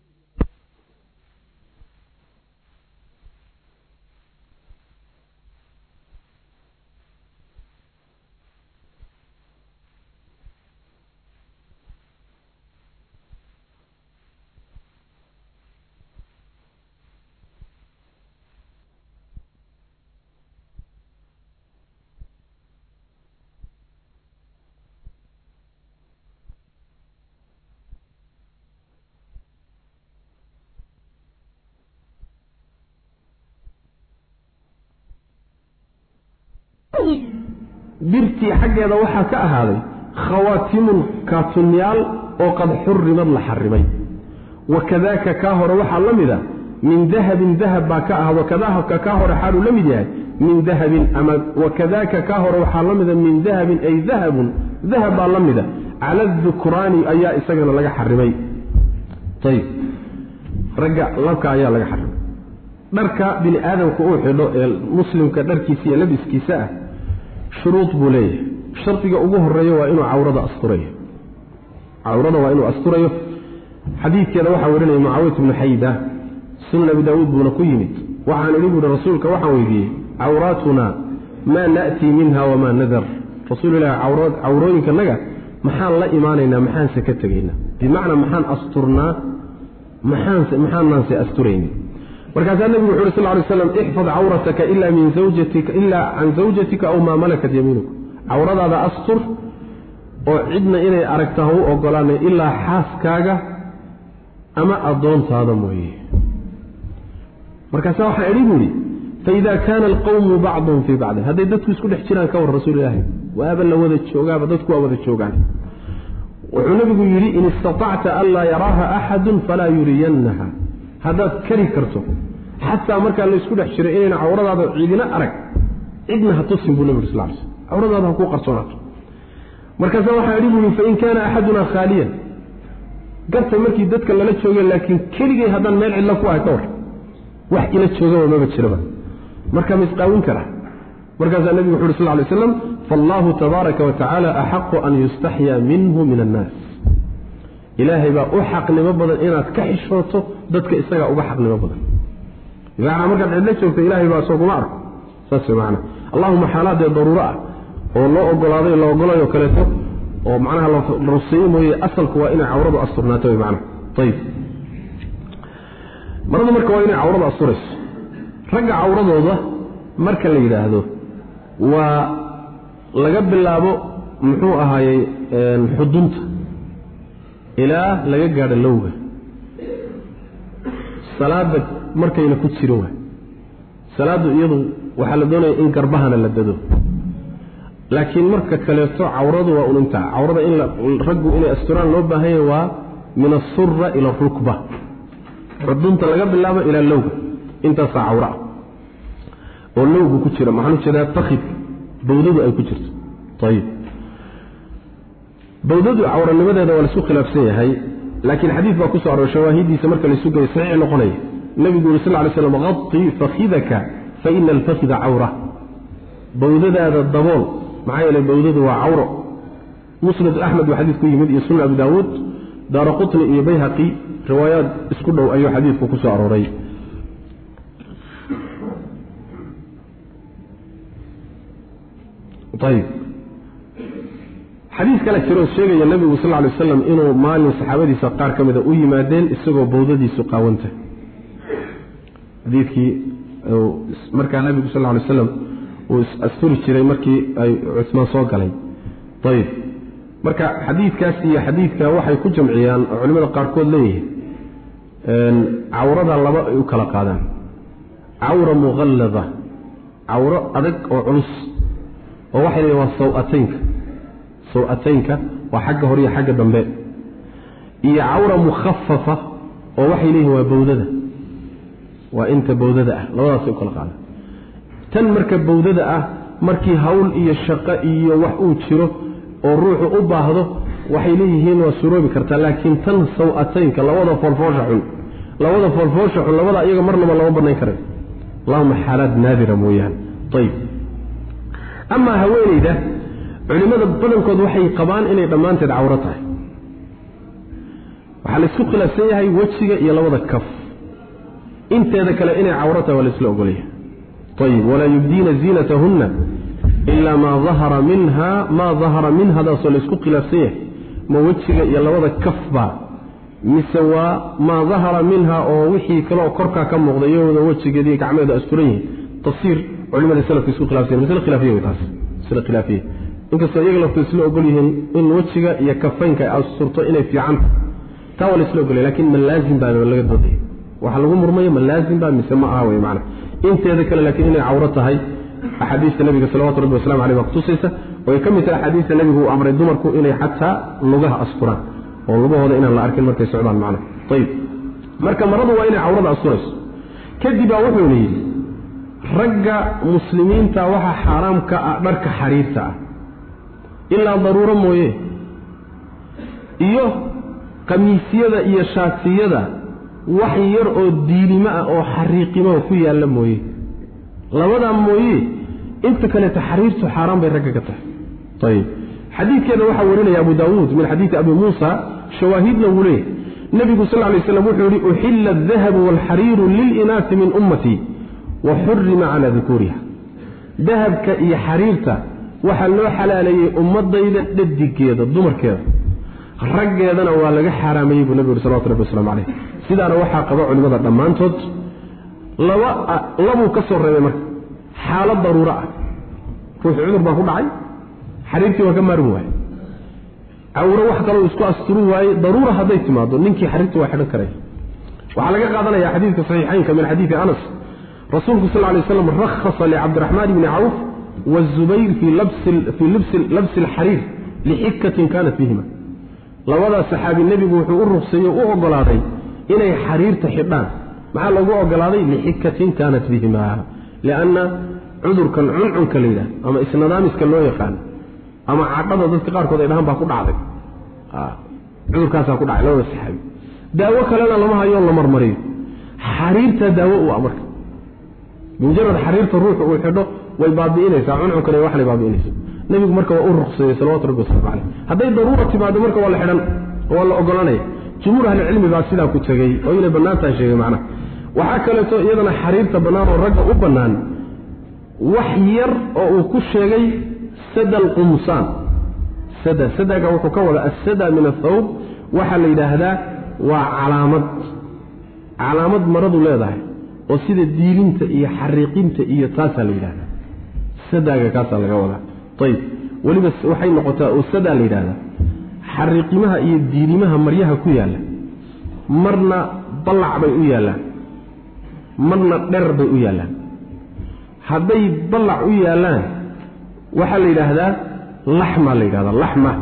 S1: birtii xaggeeda waxa ka ahaaday khawaatimul katuniyal oo qad xurrimad la xarrimay wakadaka ka hore waxa lamida min dahabin dahab ba ka ahado kadaka ka hore xalu lamid yahay min dahabin ama wakadaka ka hore waxa lamida min dahabin ay dahabun dahab ba lamida ala dhukrani ayaa isagana laga xarrimay tayib raga labka ayaa laga xarrimay dharka bini aadamku uu xidho ee muslimka dharkiisa iyo labiskiisa شروط بوليه شرطك ugu horeeyo waa inuu awrada asturayo xadiidkeeda waxa warinay Muawiyah ibn Hayda sunan Abi Daawud buna ku yimid waxaan iligu rasuulka waxa weydiyay awratuna ma naati minha wa ma nadar rasuulullaahi awrooyinka naga maxaan la iimaanayna maxaan se ka tagayna bimaana maxaan asturnaa maxaan naanse asturayna markaas nabigu wuxuu sallallahu alayhi wasallam ihfaz awrataka illa min zawjatika illa an zawjatika aw ma malakat yaminuka awradaada astur oo cidna inay aragtahay oo ogolaanay illa xaaskaaga ama adoontaada mooyee markaas waxa ay yiri فإذا كان القوم بعضهم في بعض هذا dadku isku dhex jiraan ka war rasuulullaahi waaba la wada joogaaba dadku waa wada joogaan wuxuu nabigu yiri in istata'ta alla yaraha ahad fala yuriyanha هذا كري كرتو حتى مركا لا isku dhex jiray inay awradaada ciidina arag cidna ha tusin buu nabiga sallallahu alayhi wasallam awradaada ku qarsoonaato markaas waxa yiri fa in kana ahaduna khaliyan garta markii dadka lala joogay laakiin kirigay hadan meel cilla ku hayto wax ila jooga ma jiraba marka misqaawin kara markaas nabiga sallallahu alayhi wasallam fallahu tabaaraka wa ta'ala ahqqu an yustahya minhu min an-nas إلهي با أحق لمبضا إنك كحشوته ضدك إستقى أحق لمبضا إذا عمرك عدلت شوفت إلهي با سوق معك ساسي معنا اللهم حالات ضرورة والله أقول هذا الله أقول له يوكلته ومعناها الرصيم وهي أصل كوائن عورض أسطرناته معنا طيب مرضى مركا وائن عورض أسطرس رجع عورضه ده مركا اللي إله هذا ولقب الله أبو محوءها هاي حدونته إلى laga gaadho lowga salaada markayna ku jiro salaadu iyadu waxa la doonayaa in garbahana la dado laakiin marka kale soo awradu waa unta awrada in raggu inay asturaan loo baahan yahay waa min as-surra ila rukba xudunta laga bilaabo ila lowga inta saawra oo lowgu ku jira maxaa jira takhid bawdadu ay ku jirto tayib bawdadu awranimadeeda waa la isku khilaafsan yahay laakiin xadiis baa ku soo aroor shawaahidisa marka la sugay saxiix noqonay nabigu sallallahu alayhi wasallam qatti fakhidaka fa inna al-fakhidha awra bawdadaada dabool maxay la bawdadu waa awro musnad ahmad wa xadiis ku yimid iyo sunan abi daawud daraqutni iyo bayhaqi riwaayad isku dhow ayu xadiisku ku soo arooray طيب حديث كلا جرو sheegay nabigu sallallahu alayhi wasallam inuu maalin saxaabadiisa qaar kamida u yimaadeen isagoo bawdadiisu qaawanta hadithii marka nabigu sallallahu alayhi wasallam uu asturi jiray markii ay Uthman soo galay طيب marka hadithkaas iyo hadithka waxay ku jamciyaan culimada qaar kood leeyahay awrada laba ay u kala qaadaan awra mughallada awra adag oo culus oo waxay waa sawataynka sawataynka waa xagga hore iyo xagga dambe iyo cawra mukhaffafa oo waxay leeyihiin waa bawdada waa inta bawdada ah labadaas ay kala qaadaan tan marka bawdada ah markii hawl iyo shaqo iyo wax uu jiro oo ruuxu u baahdo waxay leeyihiin waa suroobi kartaa laakiin tan sawataynka labada foolfoosha xun labada iyaga marnaba lama banayn karay allahumma xaalad naadira mooyaan طيب ama haweeneyda culimada badankood waxay qabaan inay dhamaanteed cawro tahay waxa la isku khilaafsan yahay wajiga iyo labada kaf inteeda kale inay cawro tahay wala isla ogolyahay طيب ولا يبدين زينتهن إلا ما ظهر منها هذا سو la isku khilaafsan yahay ma wajiga iyo labada kafba miswa ma ظهر منها oo wixii kale korka ka muuqday iyadoo wajigeedii gacmeeda asturan yihiin tafsiir علماء السلف يسوق خلافين مثل خلافيه وتاس مثل خلافيه إنك سيجلب في سلوك قولهم إن وجهك يكفينك أو السلطة إلى في عنك تاول سلوك قولي لكن من لازم بقى ولا قد وحلقوا مرمية من لازم بقى مسمعها وهي معنا أنت ذكر لكن إن عورتها هي أحاديث النبي صلى الله عليه وسلم عليه مقتصة ويكمل أحاديث النبي هو أمر الدمركو إلى حتى لغها أسطران والله هذا إن الله أركن مركز سعودان معنا طيب مركز مرضوا وإن عورتها أسطرس كذب وحولي ragga muslimiinta waxa xaraam ka ah dharka xariirta ah illa daruuro mooye iyo qamiisyada iyo shaatiyada wax yar oo diilimo ah oo xariiqimo ku yaala mooye labada mooye inta kale taxriirtu xaraam bay ragga ka tahay طيب xadiidkeeda waxa warinaya Abu Daawud min xadiith Abi Musa shawaahidna wule nabigu sallallahu alayhi wasallam wuxuu yiri uhilla adh-dhahab wal-harir lil-inath min ummati وحرم على ذكورها ذهبك إيا حريرتا وحلو حلالي أمضيدا لديكيدا الضمركيدا رجيدا ولا حرامي بالنبي صلى الله عليه وسلم عليه سيدنا وحا قضاء لماذا ضمانتود لو كسر رمي حالة ضرورة روح عذر باخد عي حريرتي وكما رموها أو روح قالوا اسكوا أستروها ضرورة هذا ماضو ننكي حريرتي واحدا كريه وعلى قاعدنا يا حديث صحيحين كمن حديث أنس رسولك صلى الله عليه وسلم رخص لعبد الرحمن بن عوف والزبير في لبس الحرير لحكة كانت فيهما لوضع صحابي النبي وحو الرخصية وأغلاضي إني حرير تحبان مع لو أغلاضي لحكة كانت فيهما لأن عذر كان عنعن كليلة أما إسنادامس كان لو يقال أما عقبض ذاتقار كذا إلهام باقود عضي عذر كاسا قود عضي لو الصحابي داوك لنا لما هاي الله مرمرين حرير تداوء وأمرك مجرد حريرة الروح والحدو والبابيين يساعون كنا واحد بابيين نبي مركب ورخصة صلوات ربي صلى الله عليه هذا ضرورة بعد مركب ولا حدا ولا أقولنا جمهور أهل العلم باسيلا كتجي وإلى بنات شيء معنا وحكى له أيضا حريرة بنان والرجل وبنان وحير أو كل شيء سد القمصان سد كوكولا السد من الثوب وحل إلى هذا وعلامة مرض ولا ذا وسيدة ديلينتا إيا حريقينتا إيا تاسا ليلانا سداقا كاسا لغوالا طيب ولي بس وحي نقطة وسدا ليلانا حريقيمها إيا ديليمها مريها كويالا مرنا بلع بي أويالا مرنا در بي أويالا هذي بلع أويالا وحل إلى هذا لحمة ليلانا لحمة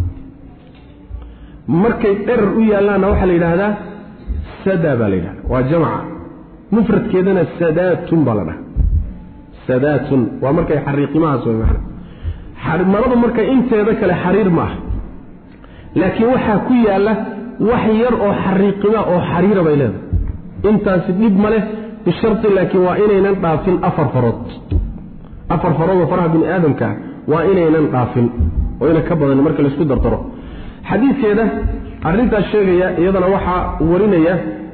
S1: مركي در أويالا وحل إلى هذا سدا ليلانا وجمعة مفرد كذا سادات بلنا سادات ومركا يحرق ما سوى معنا مرض مركا انت ذاك الحرير ما لكن وحا كويا له وحير او حريق ما او حرير بينه انت سديب ماله بشرط لكن وانينا نطافل افر فرض وفرح بن ادم كان وانينا نطافل وإلى كبر ان مركا لسكو درترو حديث كده arrinta sheegaya iyadana waxa warinaya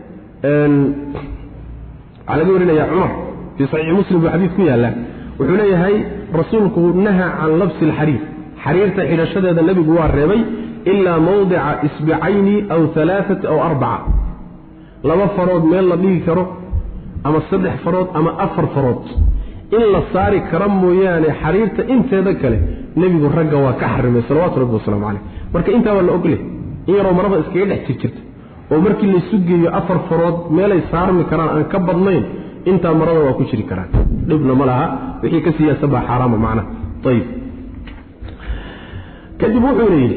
S1: على قولنا يا عمر في صحيح مسلم بحديث كيا له وحنا هي رسولك نهى عن لبس الحرير حريرته إلى شدد النبي جوار الربي إلا موضع إصبعين أو 3 أو 4 لما فرض ما الله بيه كرو أما الصدح فرض أما أفر فرض إلا صار كرم يعني حريرته أنت ذكله النبي الرجا وكحرم صلوات ربي وسلام عليه مرك أنت ولا أقله إيه رو مرض إسكيل احتكرت ومركي اللي سجي أفر فرض ما لا يصار مكران أن كبر نين أنت مرض وكشري كران ابن ملها وهي كسية سبع حرام معنا طيب kadib wuxuu yidhi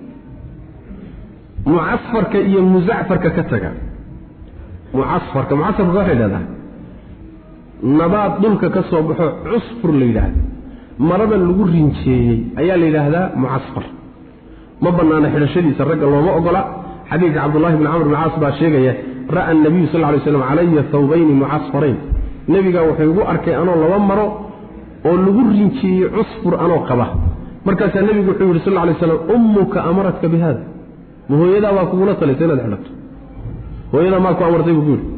S1: mucasfarka iyo muzacfarka ka taga mucasfarka waxa yidhahdaa nabaad dhulka ka soo baxo cusfur la yidhaahdo marada lagu rinjeeyey ayaa la yidhaahdaa mucasfar ma bannaana xidhashadiisa ragga looma ogola xadiidka cabdullahi bni camr bn caas baa sheegaya ra'a nabiyu sal lla lay slam calaya thawbayni mucasfarayn nebigaa wuxuu igu arkay anoo laba maro oo lagu rinjeeyey cusfur anoo qaba markaasaa nebigu wuxuu yidhi sal lla lay slam ummuka amaratka bi hada ma hooyadaa waa kugula talisay inaad xidhato hooyadaa maa ku amartay buu ku yidhi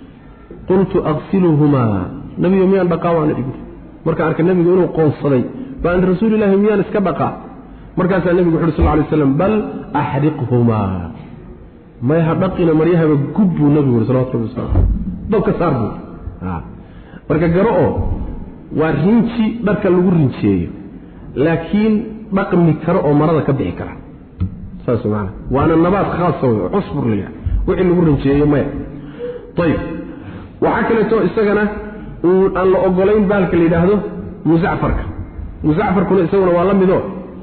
S1: qultu aqsiluhumaa nebiga miyaan dhaqaa waana igu markaan arkay nebigu inuu qoonsaday baan rasuulillahi miyaan iska dhaqaa markaasaa nebigu wuxu uhi sal lay slam bal axriqhumaa mayaha dhaqina maryahaba gub buu nebigu yidhi salawatu rabbi wasalam dabka saar buu marka garo oo waa rinji dharka lagu rinjeeyo laakiin dhaqmi karo oo marada ka bixi kara saas macna waana nabaad khaas oo cusbur liya wixii lagu rinjeeyo maya tayib waxa kale oo isagana aan la ogolayn baalka la yiraahdo muzacfarkuna isaguna waa la mido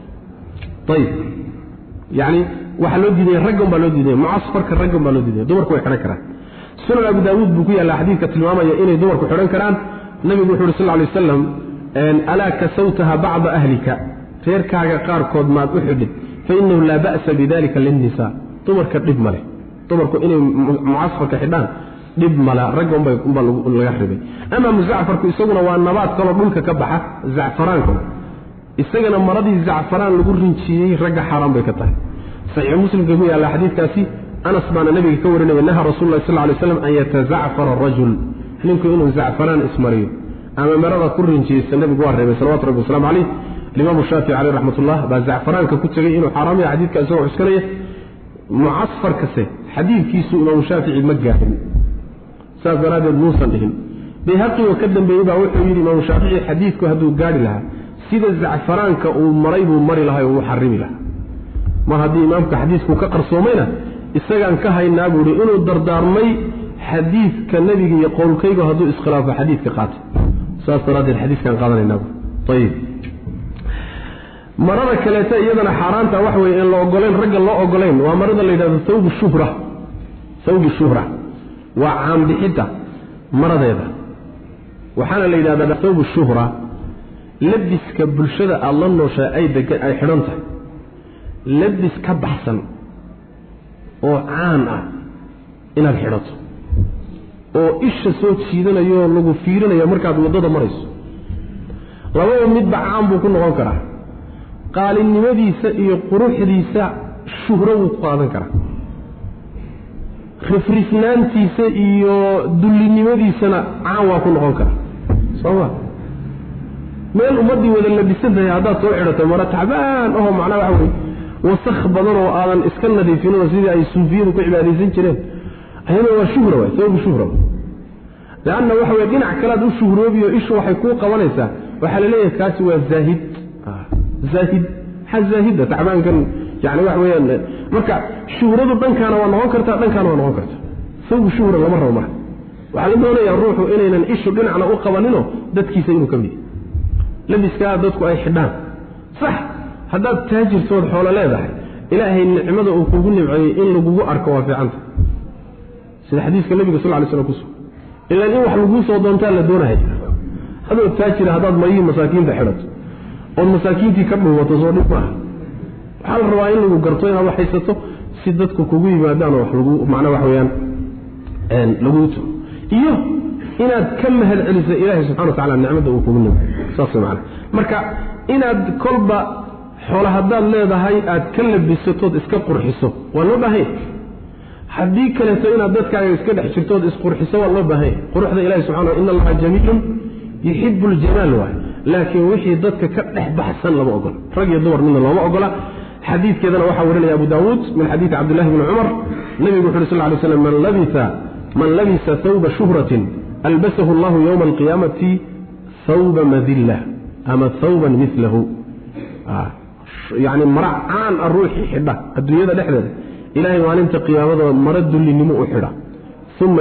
S1: tayib yani waxa loo diiday raggan baa loo diiday mucasfarka raggan baa loo diiday dumarku way xidhan karaan sunan abu daawud buu ku yaala xadiidka tilmaamaya inay dumarku xidhan karaan nabigu wuxuu sallallahu alayhi wasallam ala kasawtaha ba'd ahlika reerkaaga qaarkood maad u xidhid fa innahu la ba'sa bidalika lin-nisa dumarka dhib male dumarku inay mucasfarka xidhaan dhib mala raggan bay laga ribay ama muzacfarku isaguna waa nabaad kale dhulka ka baxa zacfaraanku isagana maradii zacfaraan lagu rinjiyay ragga xaraam bay ka tahay sahih muslimka ku yaala xadiidkaasi anas baana nabiga ka warinaya naha rasuulullaahi sallallahu alayhi wasallam an yatazacfara ar-rajul ninku inuu zacfaraan ismariyo ama marada ku rinjiyay nabigu waa reebay sallallahu alayhi wasallam alayhi imam shaafi'i alayhi rahmatullah ba zacfaraanka ku tagay inuu xaraam yahay xadiidkaasi oo iskanaya mucasfarka xadiidkiisu imam shaafi'i ma gaarin saadaradeed muusan dhihin bayhaqi oo ka dambeeyay baa wuxuu yidhi imam shaafici xadiidku hadduu gaari lahaa sida zacfaraanka uu maray buu mari lahaa oo uu xarimi lahaa mar haddii imaamka xadiidku ka qarsoomayna isagaan ka haynaa buu yidhi inuu dardaarmay xadiidka nebiga iyo qowlkaygu hadduu iskhilaafo xadiidka qaatay saas daraadeed xadiidkan qaadanaynaa ayib marada kaleeta iyadana xaaraanta wax weeye in la ogolayn ragga loo ogolayn waa marada la yidhahdo thawbu shuhra waa caambixidda maradeeda waxaana la yidhahdaa thawbu shuhra labiska bulshada aad la nooshaa ay xidhan tahay labis ka baxsan oo caan ah inaad xidhato oo isha soo jiidanayo lagu fiirinayo markaad waddada marayso labada midba caan buu ku noqon karaa qaalinimadiisa iyo quruxdiisa shuhro wuu ku qaadan karaa rifrifnaantiisa iyo dullinimadiisana caan waa ku noqon kara sooma meel ummadii wada labisantahay haddaad soo xidhatay mara tacbaan oo macnaa waxa weeye wasakh badan oo aadan iska nadiifinin sidii ay suufiyadu ku cibaadaysan jireen ayana waa shuhra waay sabab shuhra laana waxa weeye dhinac kale aad u shuhroobiyo ishu waxay ku qabanaysaa waxa la leeyahay kaasi waa zaahid zaahida tacbaankan يعني wax weeyaan marka shuhradu dhankaana waa noqon kartaa dhankaana waa noqon kartaa sabab shuhra lama rabo marka waxa la doonayaa ruuxu inaynan ishu dhinacna u qabanino dadkiisa inuu kamid labiska dadku ay xidhaan sax haddaad taajirtood xoolo leedahay ilaahay nicmada uu kugu nimceeyay in lagu arko waa fiicanta sida xadiiska nabiga sallallahu alayhi wasallam illa in wax lagu soo doontaa la doonahay hadoo taajir haddaad mayi masaakiinta xidhato oo masaakiintii ka dhuuwato soo dhib maaha hal rabaa in lagu garto inaad wax haysato si dadku kugu yimaadaan wax lagu macna wax weeyaan lagu to iyo inaad ka mahad celiso ilaahay subhanahu wa ta'ala nicmada uu kugu nimay saas macna marka inaad kolba xoolo hadaad leedahay aad ka labisatood iska qurxiso waa loo baahay hadii kale inaad dadkaaga iska dhex jirtood isqurxiso waa loo baahay quruxda ilaahay subhanahu inna allaha jamiilun yuhibbul jamal wa laakiin wixii dadka ka dhex baxsan lama ogol rag iyo dumar midna lama ogola حديث كذا وحا ورنا أبو داود من حديث عبد الله بن عمر النبي صلى الله عليه وسلم من لبس ثوب شهرة ألبسه الله يوم القيامة ثوب مذلة أما ثوبا مثله يعني مرعان الروح حدا الدنيا ذا لحظة إلهي وعن انت قيامة مرد لنمو حدا ثم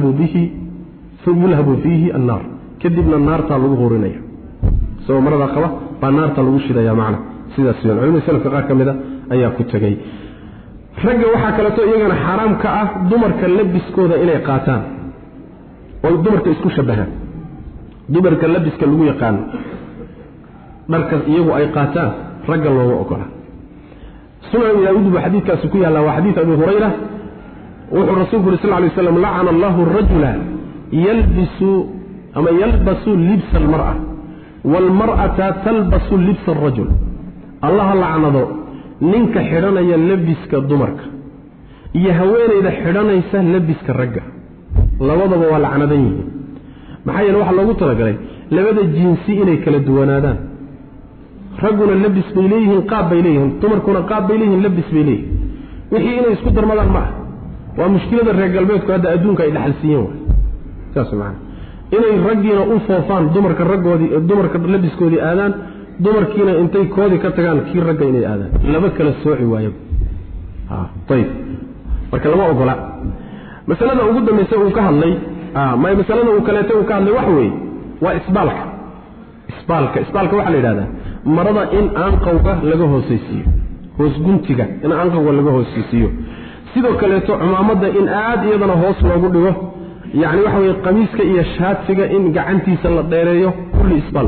S1: يلهب فيه النار كذبنا النار تعلق غورنا سوى مرضى قوة فالنار تعلق الشدى يا معنا sidaas weyn culimada salafka qaar kamida ayaa ku tagay ragga waxa kale oo iyagana xaraam ka ah dumarka labiskooda inay qaataan oo dumarka isku shabahaan dumarka labiska lagu yaqaan marka iyagu ay qaataan ragga loo ogola sunan yaawud xadiiskaas ku yaala waa xadiis Abu Hurayra wuxuu rasuulku sallallahu alayhi wasallam la'ana Allahu ar-rajula yalbasu libsa al-mar'a wal mar'ata talbasu libsa ar-rajul Allah la'anado ninka xiranaya labiska dumarka iyo haweeneyda xiranaysa labiska ragga labadaba waa la'anadan yihiin maxay waxa loogu talagalay labada jinsi inay kala duwanaadaan raguna labis bay leeyihiin qaab bay leeyihiin dumarkuna qaab bay leeyihiin labis bay leeyihiin wixii inay isku darmadaan ma waa mushkilada reer galbeedku hadda adduunka ay dhaxalsiiyeen saas macna inay raggiina u foofaan dumarka raggoodii dumarka labiskoodii aadaan dumarkiina intay koodi ka tagaan kii ragga inay aadaan laba kala sooci waayo tayib marka lama ogola masalada ugu dambeysay uu ka hadlay masalada uu kaleetay uu ka hadlay wax weey waa isbaalka waxa la yiraahdaa marada in aan qowga laga hooseysiyo hoos guntiga in aan qowga laga hooseysiyo sidoo kale cumaamada in aad iyadana hoos loogu dhigo yaani waxa weey qamiiska iyo shaatiga in gacantiisa la dheereeyo kulli isbaal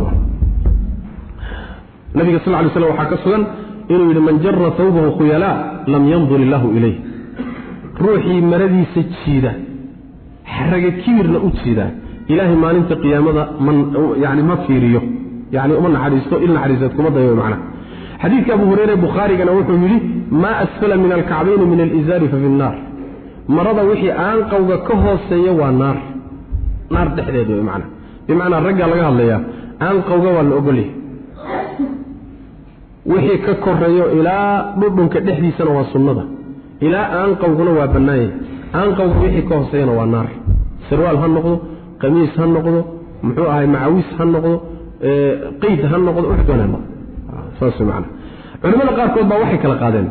S1: nabiga sallallahu alayhi wasallam waxa ka sugan inuu yiri man jarra thawbahu khuyala lam yanzur illahu ilayhi ruuxi maradiisa jiida xaraga kibirna u jiida ilaahi maalinta qiyaamada man yaani ma fiiriyo يعني أمنا حديثه إلنا حديثتكم الضيوة معنا حديث أبو هريرة بخاري كان وحو يلي ما أسفل من الكعبين من الإزار ففي النار مرضى وحي آنقوغ كهو سيوى النار نار تحديده بمعنى الرجع لقاها اللي آنقوغ والأقلي وحي ككريو إلى ضدن كدحدي سنة والسنة إلى آنقوغ وابناي آنقوغ وحي كهو سيوى النار سروال هالنقض قميص هالنقض محوها معويس هالنقض قيد هالنقض أحدنا ما صار معنا علماء قاركود با waxay kala qaadeen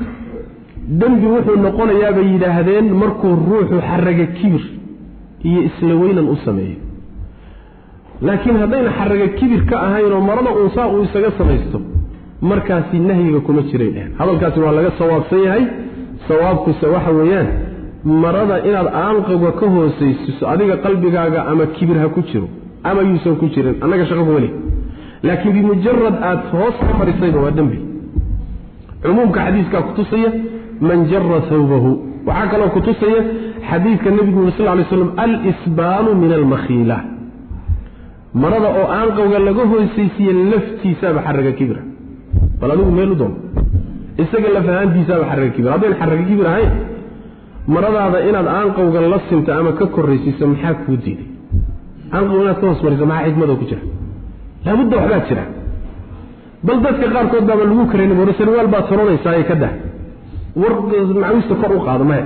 S1: dambi wuxuu noqonayaa bay yiraahdeen markuu ruuxu xaraga kibir iyo isla weynan u sameeyo laakiin hadayna xaraga kibir ka ahayn oo marada uu saa uu isaga sameesto markaasi nahyiga kuma jireen hadalkaasi waa laga sawaabsan yahay sawaabku waxa weeyaan marada inaad aanqoga ka hooseysiso adiga qalbigaaga ama kibir ha ku jiro ama yuusan ku jirin anaga shaqo wali laakiin bimujarrad aad hoos marisaydo waa dambi umumka xadiiska ku tusaya man jarra thawbahu waxa kale ku tusaya xadiiska nabiga sallallahu alayhi wasallam al-isbal min al-makhila marada oo aan qowga laga hooseysiyo laftiisa xaraga kibra baladu meel u doon isaga la fahantiisa xaraga kibra hadii xaraga kibra hay maradaada inaad aan qowga la sinta ama ka koreysiiso maxaa ku diiday aan qowga toos marisa ma xigmada ku jira la budda waxba jira bal dadka qaar kood baa lagu kareen warsan walba toronaysa ay ka dah warqad macwiista kor u qaadmay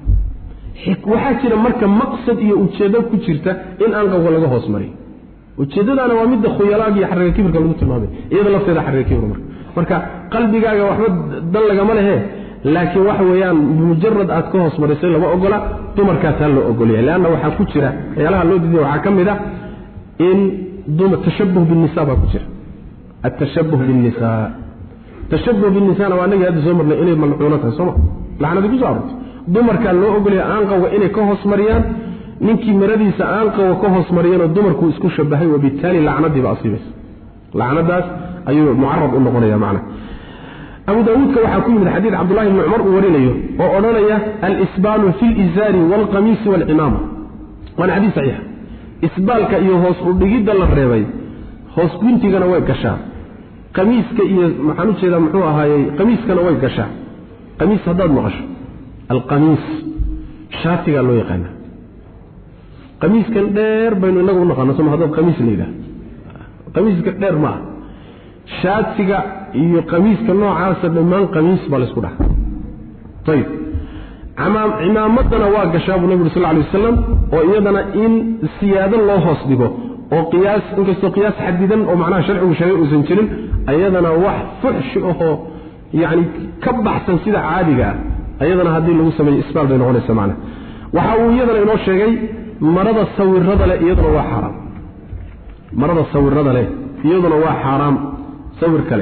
S1: waxa jira marka maqsad iyo ujeedo ku jirta in aan qowga laga hoos mariyo ujeedadana waa mid khuyalaag iyo xaraga kibirka lagu tilmaamay iyada lafteeda xaraga kibir marka qalbigaaga waxba dan laga ma lehe laakiin waxa weeyaan mujarrad aad ka hoos marisay lama ogola dumarka taa loo ogoliyay laana waxa ku jira ayalaha loo diiday waxa kamida in dumar tashabbuh bin nisaa ku jira التشبه بالنساء تشبه بالنساء وانا هذا زمرنا اني ملعونتها سما لعنه دي جارت دمر كان لو اوغلي انقو اني كهوس مريان نينكي مراديسا انقو كهوس مريان دمركو اسكو شبهي وبالتالي لعنه دي باصيبس لعنه داس ايو معرض انه قنيا معنا ابو داود كوحا كوي من حديث عبد الله بن عمر ورينيو او اورنيا الاسبال في الازار والقميص والعمامه وانا حديث صحيح اسبالك ايو هوس ودغيدا لا ريباي hoos guntigana way gashaa qamiiska iyo maxaan u jeedaa muxuu ahaayay qamiiskana way gashaa qamiis hadaad maqasho alqamiis shaatiga loo yaqaan qamiiskan dheer baynu inagu naqaano soo hadaad qamiis leeyahay qamiiska dheer ma shaatiga iyo qamiiska noocaas dhamaan qamiis baa la isku dhax tayib imaamadana waa gashaa nabiga sallallahu alayhi wasallam oo iyadana in siyaado loo hoos dhigo oo qiyaas inkastoo qiyaas xadidan oo macnaha sharcigu sheegay oo san jirin ayadana wax fuxshi oo yaani ka baxsan sida caadiga ayadana hadii lagu sameeyo isbaal bay noqonaysaa macna waxa uu iyadana inoo sheegay marada sawirrada leh iyadana waa xaraam marada sawirrada leh iyadana waa xaraam sawir kale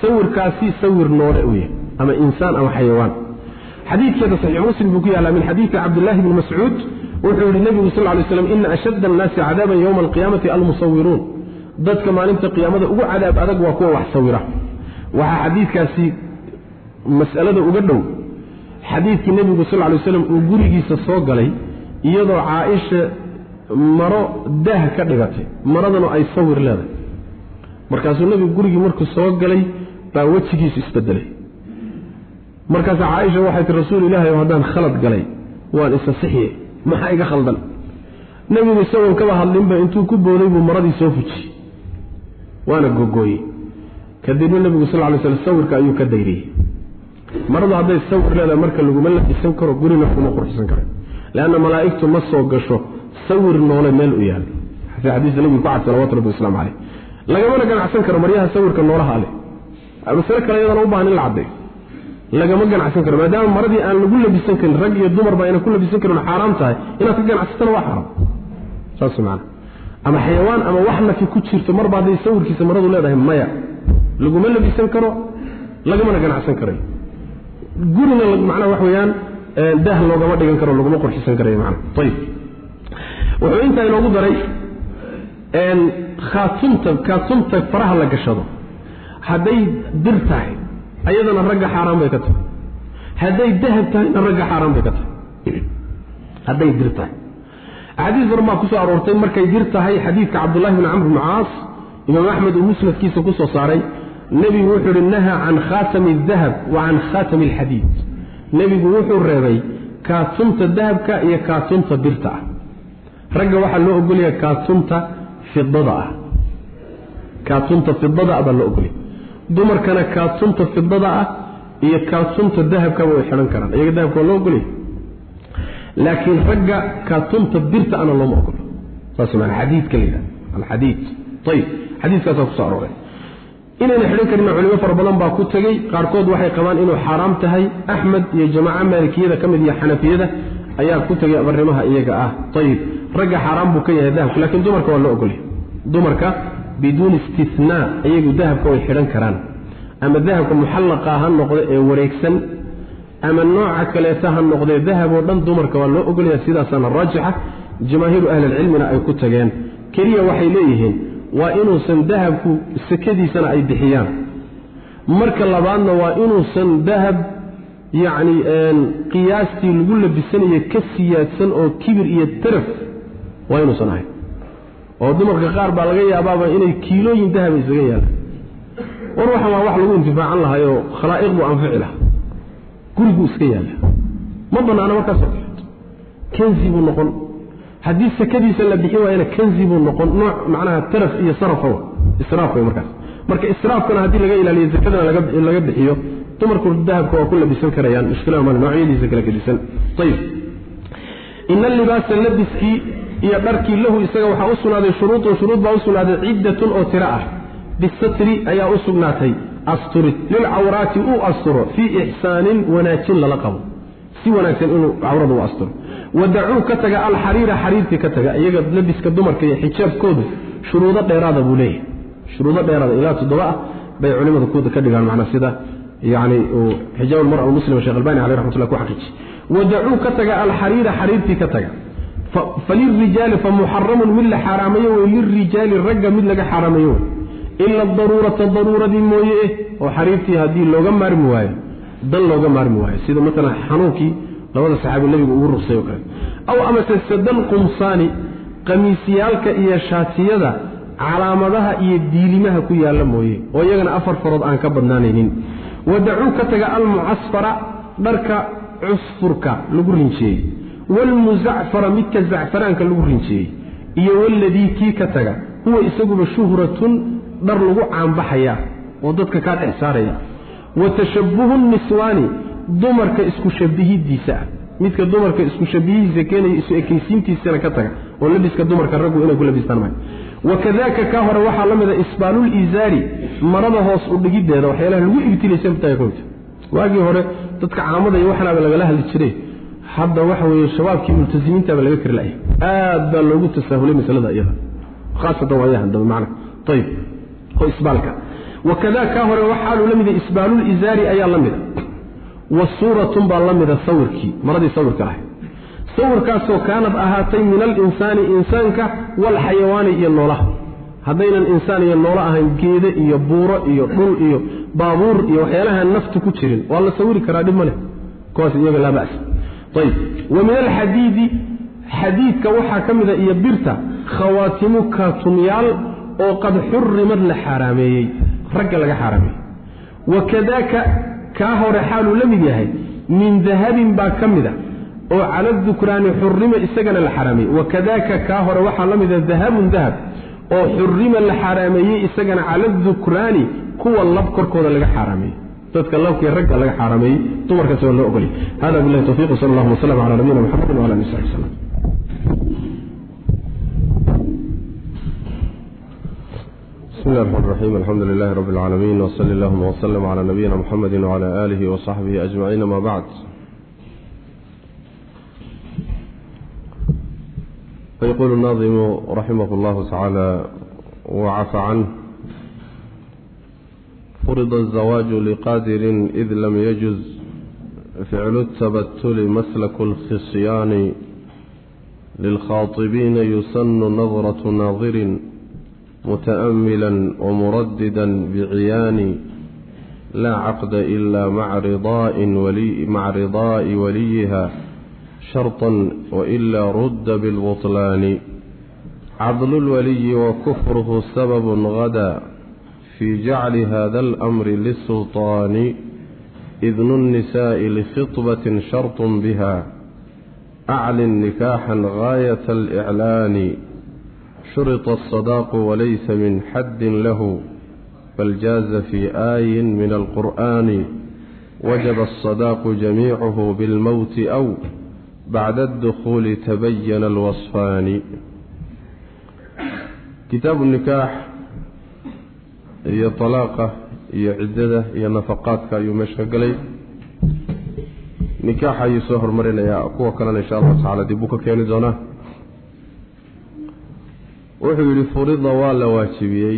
S1: sawir kaasi sawir noole u yahay ama insaan ama xayawaan xadiidka sahih muslim buu ku yaala min xadiith Abdullah ibn Mas'ud wuxuu yiri nabiga sallallahu alayhi wasallam inna ashadda an-nas 'adaban yawm al-qiyamati al-musawwirun dadka maalinta qiyaamada ugu cadaab adag waa kuwa wax sawira waxa xadiidkaasi mas'alada uga dhow xadiidkii nabiga sallallahu alayhi wasallam uu gurigiisa soo galay iyadoo Aisha maro dah ka dhigatay maradana ay sawir leedahay markaasuu nabigu gurigii markuu soo galay baa wajigiisa isbedelay markaas Aisha waxay tii rasuul ilaahay hadaan khalad galay waan isa saxiye maxaa iga khaldan nabigu sawir ka hadlinba intuu ku booday buu maradii soo fuji waana gogooyay kadib nabigu sallallahu alayhi wasallam sawirka ayuu ka dayriyay marada haday sawir leedahay marka lagu malakisan karo gurina kuma qurxisan karo laana malaa'iktu ma soo gasho sawir noole meel u yaal xadiis nabigu ku cad sallallahu alayhi wasallam lagama ganacsan karo maryaha sawirka noolaha leh mas'ala kale iyadana u baahan in la cadeeyo lagama ganacsan karo maadaama maradii aan lagu labisan karin rag iyo dumar ba inay ku labisan karin xaraam tahay inaad ka ganacsato waa xaraam saas macna ama xayawaan ama waxna ku jirto mar baad sawirkiisa maradu leedahay maya laguma labisan karo lagama ganacsan karo gurina macna wax weeyaan dah loogama dhigan karo laguma qurxisan karo macna tayib wuxuu inta inoogu daray kaatunta faraha la gashado haday dirtahay ayadana ragga xaraam bay ka tahay haday dahab tahay ragga xaraam bay ka tahay haday dirtahay حديث رما كسو أرورتين مركي جرت هاي حديث عبد الله بن عمرو بن عاص إمام أحمد ومسند كيس كسو صاري نبي وحر النهى عن خاتم الذهب وعن خاتم الحديد نبي وحر الربي كاتمت الذهب كأي كاتمت برتع رجع واحد لو أقول يا كاتمت في الضضعة كاتمت في الضضعة بل لو أقول دمر كان كاتمت في الضضعة هي كاتمت الذهب كما يحرن كران هي الذهب كله لو أقول لكن رجع كاتمت برت أنا الله ما أقول فاسمع الحديث كليلا الحديث طيب حديث كذا صار إن نحن كنا علماء فربنا باكو تجي قاركود وحي كمان إنه حرام تهي أحمد يا جماعة مالكية كم دي حنفية أيها كنت جاء برمها إيجا طيب رجع حرام بكية ذهب لكن دمرك ولا أقوله دمرك بدون استثناء أيجا ذهب كوي حرام كران أما الذهب كمحلقة هالنقطة وريكسن أما النوع كليتها النقطة ذهب ودم دمرك ولا أقوله سيدا سنة الراجحة جماهير أهل العلم أي كنت جان كريه وحي ليهن وإنه سن ذهب سكدي سنة أي بحيان مرك اللبان وإنه سن ذهب يعني قياستي نقول بالسنة كسيات سن أو كبر يترف وإنه صنعي ودمرك قارب على جاي أبابا إنه كيلوين ذهب يسجيا وروح ما واحد يقول انتفاع الله يو خلائق وأنفعله كل جزء سجيا ما بنا أنا ما كسر كنزي بالنقل حديث سكدي سلا بحيوة هنا كنزي بالنقل نوع معناها الترف هي صرف هو إسراف هو مركز إسراف كان هذه لقى إلى الزكاة لقى بحيوة تمرك الذهب كله بسن كريان مشكلة من نوعية لزكاة كديسن طيب إن اللباس اللبس فيه يبركي له يسجى وحاصل هذه الشروط وشروط باوصل هذه عدة أو تراء بالستر أي أصلناتي أستر للعورات أو أستر في إحسان وناتن للقب سوى ناتن إنه عورض وأستر ودعوه كتجا الحرير حريرتي كتجا يجد لبس كدمر كي حجاب كود شروط إرادة بوليه شروط إرادة إلى تضاء بيع علماء الكود كدجا معنا سيدا يعني حجاب المرأة المسلمة شيخ الباني عليه رحمة الله وحكيش ودعوه كتجا الحرير حريرتي كتجا فللرجال فمحرم من حراميه وللرجال الرجل من لك حراميه إلا الضرورة دي مويه وحريرتي هذه اللغة مرموية ضل لغة مرموية سيدا مثلا حنوكي لو هذا صحابي النبي يقول رخصة أو أما تستدل قمصاني قميسيالك إيا شاتية على مدها إيا ديلمها كويا لمويه ويغنى أفر فرض عن كبرنانين ودعوك تقع المعصفرة برك عصفرك لقرين شيء والمزعفر متك الزعفران كاللقرين شيء إيا والذي كيك تقع هو إساقب شهرة درلغو عن بحيا وضدك كان إحساريا وتشبه النسواني دمرك اسكو شبهي الديساء مثل دمرك اسكو شبهي زكاني اسكو اكيسيمتي السنة كتاك ولبس كدمرك الرجو إنا كل لبستان معي وكذاك كهر وحا لماذا إسبال الإزاري مرضه أصعب جدا هذا وحيالها الوئي بتلي سيبتا يكونت واجي هوري تتكع عمضة يوحنا بلغلها للشري حدا وحوي الشباب كي ملتزمين تابع لذكر الأيه آبا لوجود تساهلين مثل هذا أيضا خاصة وإياها عندما معنا طيب هو إسبالك وكذا كهر وحال لمد إسبال الإزار أي لمد والصورة باللمد صورك مرضي صورك له صورك سو كانت أهاتين من الإنسان إنسانك والحيوان ينوله هذين الإنسان ينوله أهن جيدة يبورة يطول بابور يوحيلها النفط كتيرين والله صورك رادم له كويس يقول لا بأس طيب ومن الحديد حديد كوحا كمذا يبرتا خواتمك تميال وقد حرمت لحرامي رجل لك حرامي وكذاك كاهر حال لم يهي من ذهب باكمذا وعلى الذكران حرم السجن الحرامي وكذاك كاهر وحال لم ذهب وحرم الحرامي السجن على الذكران كو الله كركودا لك حرامي تتكلم كي رجع لك حرامي تمرك سوى الله أقولي هذا بالله التوفيق صلى الله وسلم على نبينا محمد وعلى آله وصحبه وسلم بسم الله الرحمن الرحيم الحمد لله رب العالمين وصلى الله وسلم على نبينا محمد وعلى آله وصحبه أجمعين ما بعد فيقول الناظم رحمه الله تعالى وعفى عنه فرض الزواج لقادر إذ لم يجز فعل التبتل مسلك الخصيان للخاطبين يسن نظرة ناظر متأملا ومرددا بعيان لا عقد إلا مع رضاء وليها شرطا وإلا رد بالبطلان عضل الولي وكفره سبب غدا في جعل هذا الأمر للسلطان إذن النساء لخطبة شرط بها أعلن نكاحا غاية الإعلان شرط الصداق وليس من حد له بل جاز في آي من القرآن وجب الصداق جميعه بالموت أو بعد الدخول تبين الوصفان كتاب النكاح هي طلاقة هي عدده هي نفقاتك يمشق لي نكاح يسهر مرنا يا أقوى كلنا إن شاء الله تعالى ديبوك كياني دونا وحول فرض ولا واجبي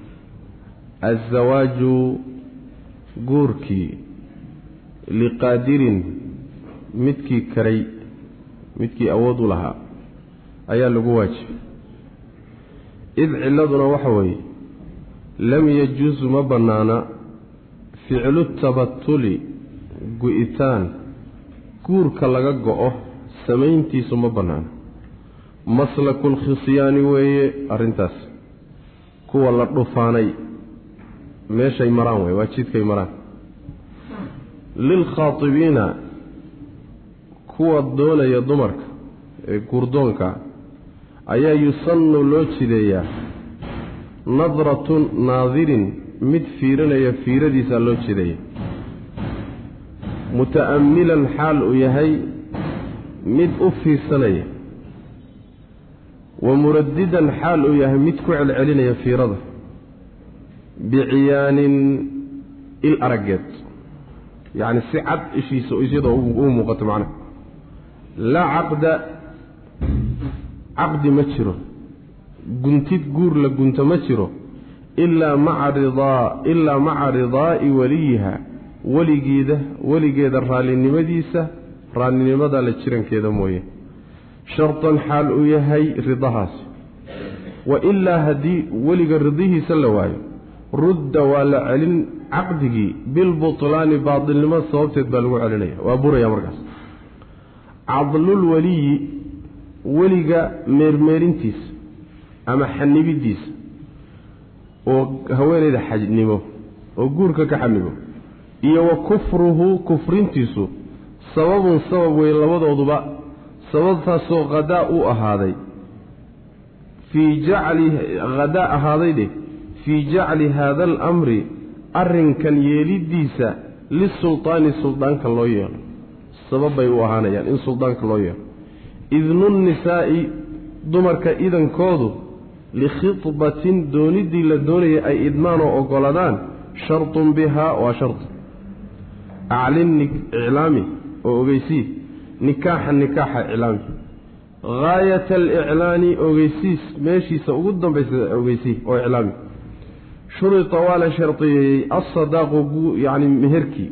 S1: الزواج قوركي لقادر متكي كري متكي أود لها أيا لقو واجب إذ علادنا وحوي لم يجوز مبنانا فعل التبتل قئتان قورك لقاقه سمينتي سمبنانا مسلك الخصيان وي أرنتاس كو الله رفاني ماشي مران وي واجيدكي مران للخاطبين كو الدولة يا دمرك كردونك أيا يصن لوجديا نظرة ناظر مد فيرنا يا فيردي سالوجديا متأملا حال يهي مد أفي سنية ومرددا حال يهمتك على علينا في رضا بعيان الأرقات يعني سعد إشي سويسيده ومغط معنا لا عقد متشره قنتيت قور لقنت متشره إلا مع رضاء وليها ولي رالي النمديسة رالي النمدى لتشرن كذا مويه شرطا حال يهي رضاهاس وإلا هدي ولي رضيه سلواي رد ولا علن عقده بالبطلان بعض لما صوبت بالو علنيه وابور يا مرقس عضل الولي ولي مرمرنتيس اما حنبيديس وهوينيدا حجنيمو وغوركا كحنيمو iyo kufruhu kufrintiisu sabab way labadooduba sababtaasoo qadaa u ahaaday في جعل هذا الأمر أرنكا يليديسا للسلطان كالله يالو سبب يوهانا يعني إن سلطان كالله يالو إذن النساء دمرك إذن كودو لخطبة دوني لدوني أي إدمان وقلدان شرط بها وشرط أعلن إعلامي وأغيسي نكاح إعلامي غاية الإعلان أغيسيس ماشي سأقدم بس أغيسي أو إعلامي شرط ولا شرطي الصداق يعني مهركي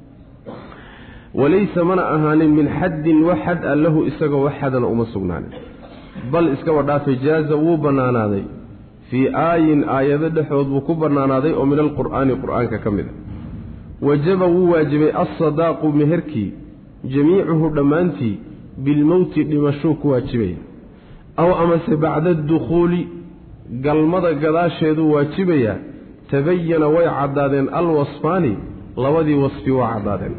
S1: وليس من أهان من حد وحد له إسقى وحدا أو مسجنان بل إسقى ودافع جاز وبنانا ذي في آية دحوض وكبرنا ذي ومن القرآن ككمل وجب واجب الصداق مهركي جميعه دمانتي بالموت لمشوك واجبين أو أمس بعد الدخول قال مضى قداشيد واجبيا تبين ويعدادين الوصفاني لودي وصفي وعدادين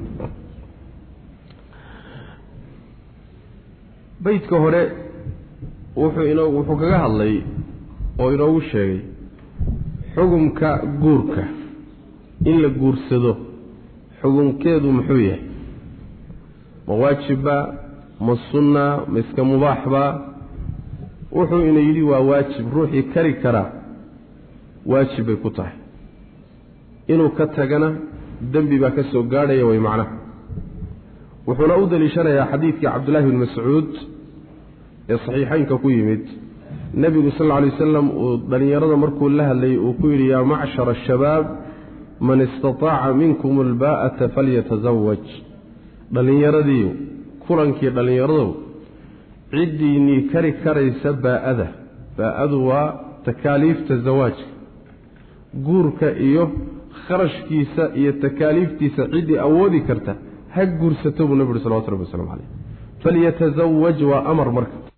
S1: بيتك هوري وحو كغا هادلay oo inoo sheegay xukunka guurka in la guursado xukunkeedu muxuu yahay ma waajiba ma sunna ma iska mubaaxba wuxuu inuu yiri waa waajib ruuxi kari kara waajib ay ku tahay inuu ka tagana dambi baa ka soo gaadhay way macna wuxuuna u daliishanayaa xadiiska Abdullah ibn Mas'ud ee saxiixaynka ku yimid nabigu sallallahu alayhi wasallam oo dhalinyarada markuu la hadlay uu ku yiri ya ma'shar ash-shabab man istata'a minkum al-ba'ata falyatazawwaj dhalinyaradii kulankii dhalinyaradu cidiini kari karaysa baa'adu waa takaaliifta zawaaj guurka iyo kharashkiisa iyo takaaliiftiisa cidi awoodi karta ha guursato nabiga sallallahu alayhi wasallam falyatazawwaj wa amr marka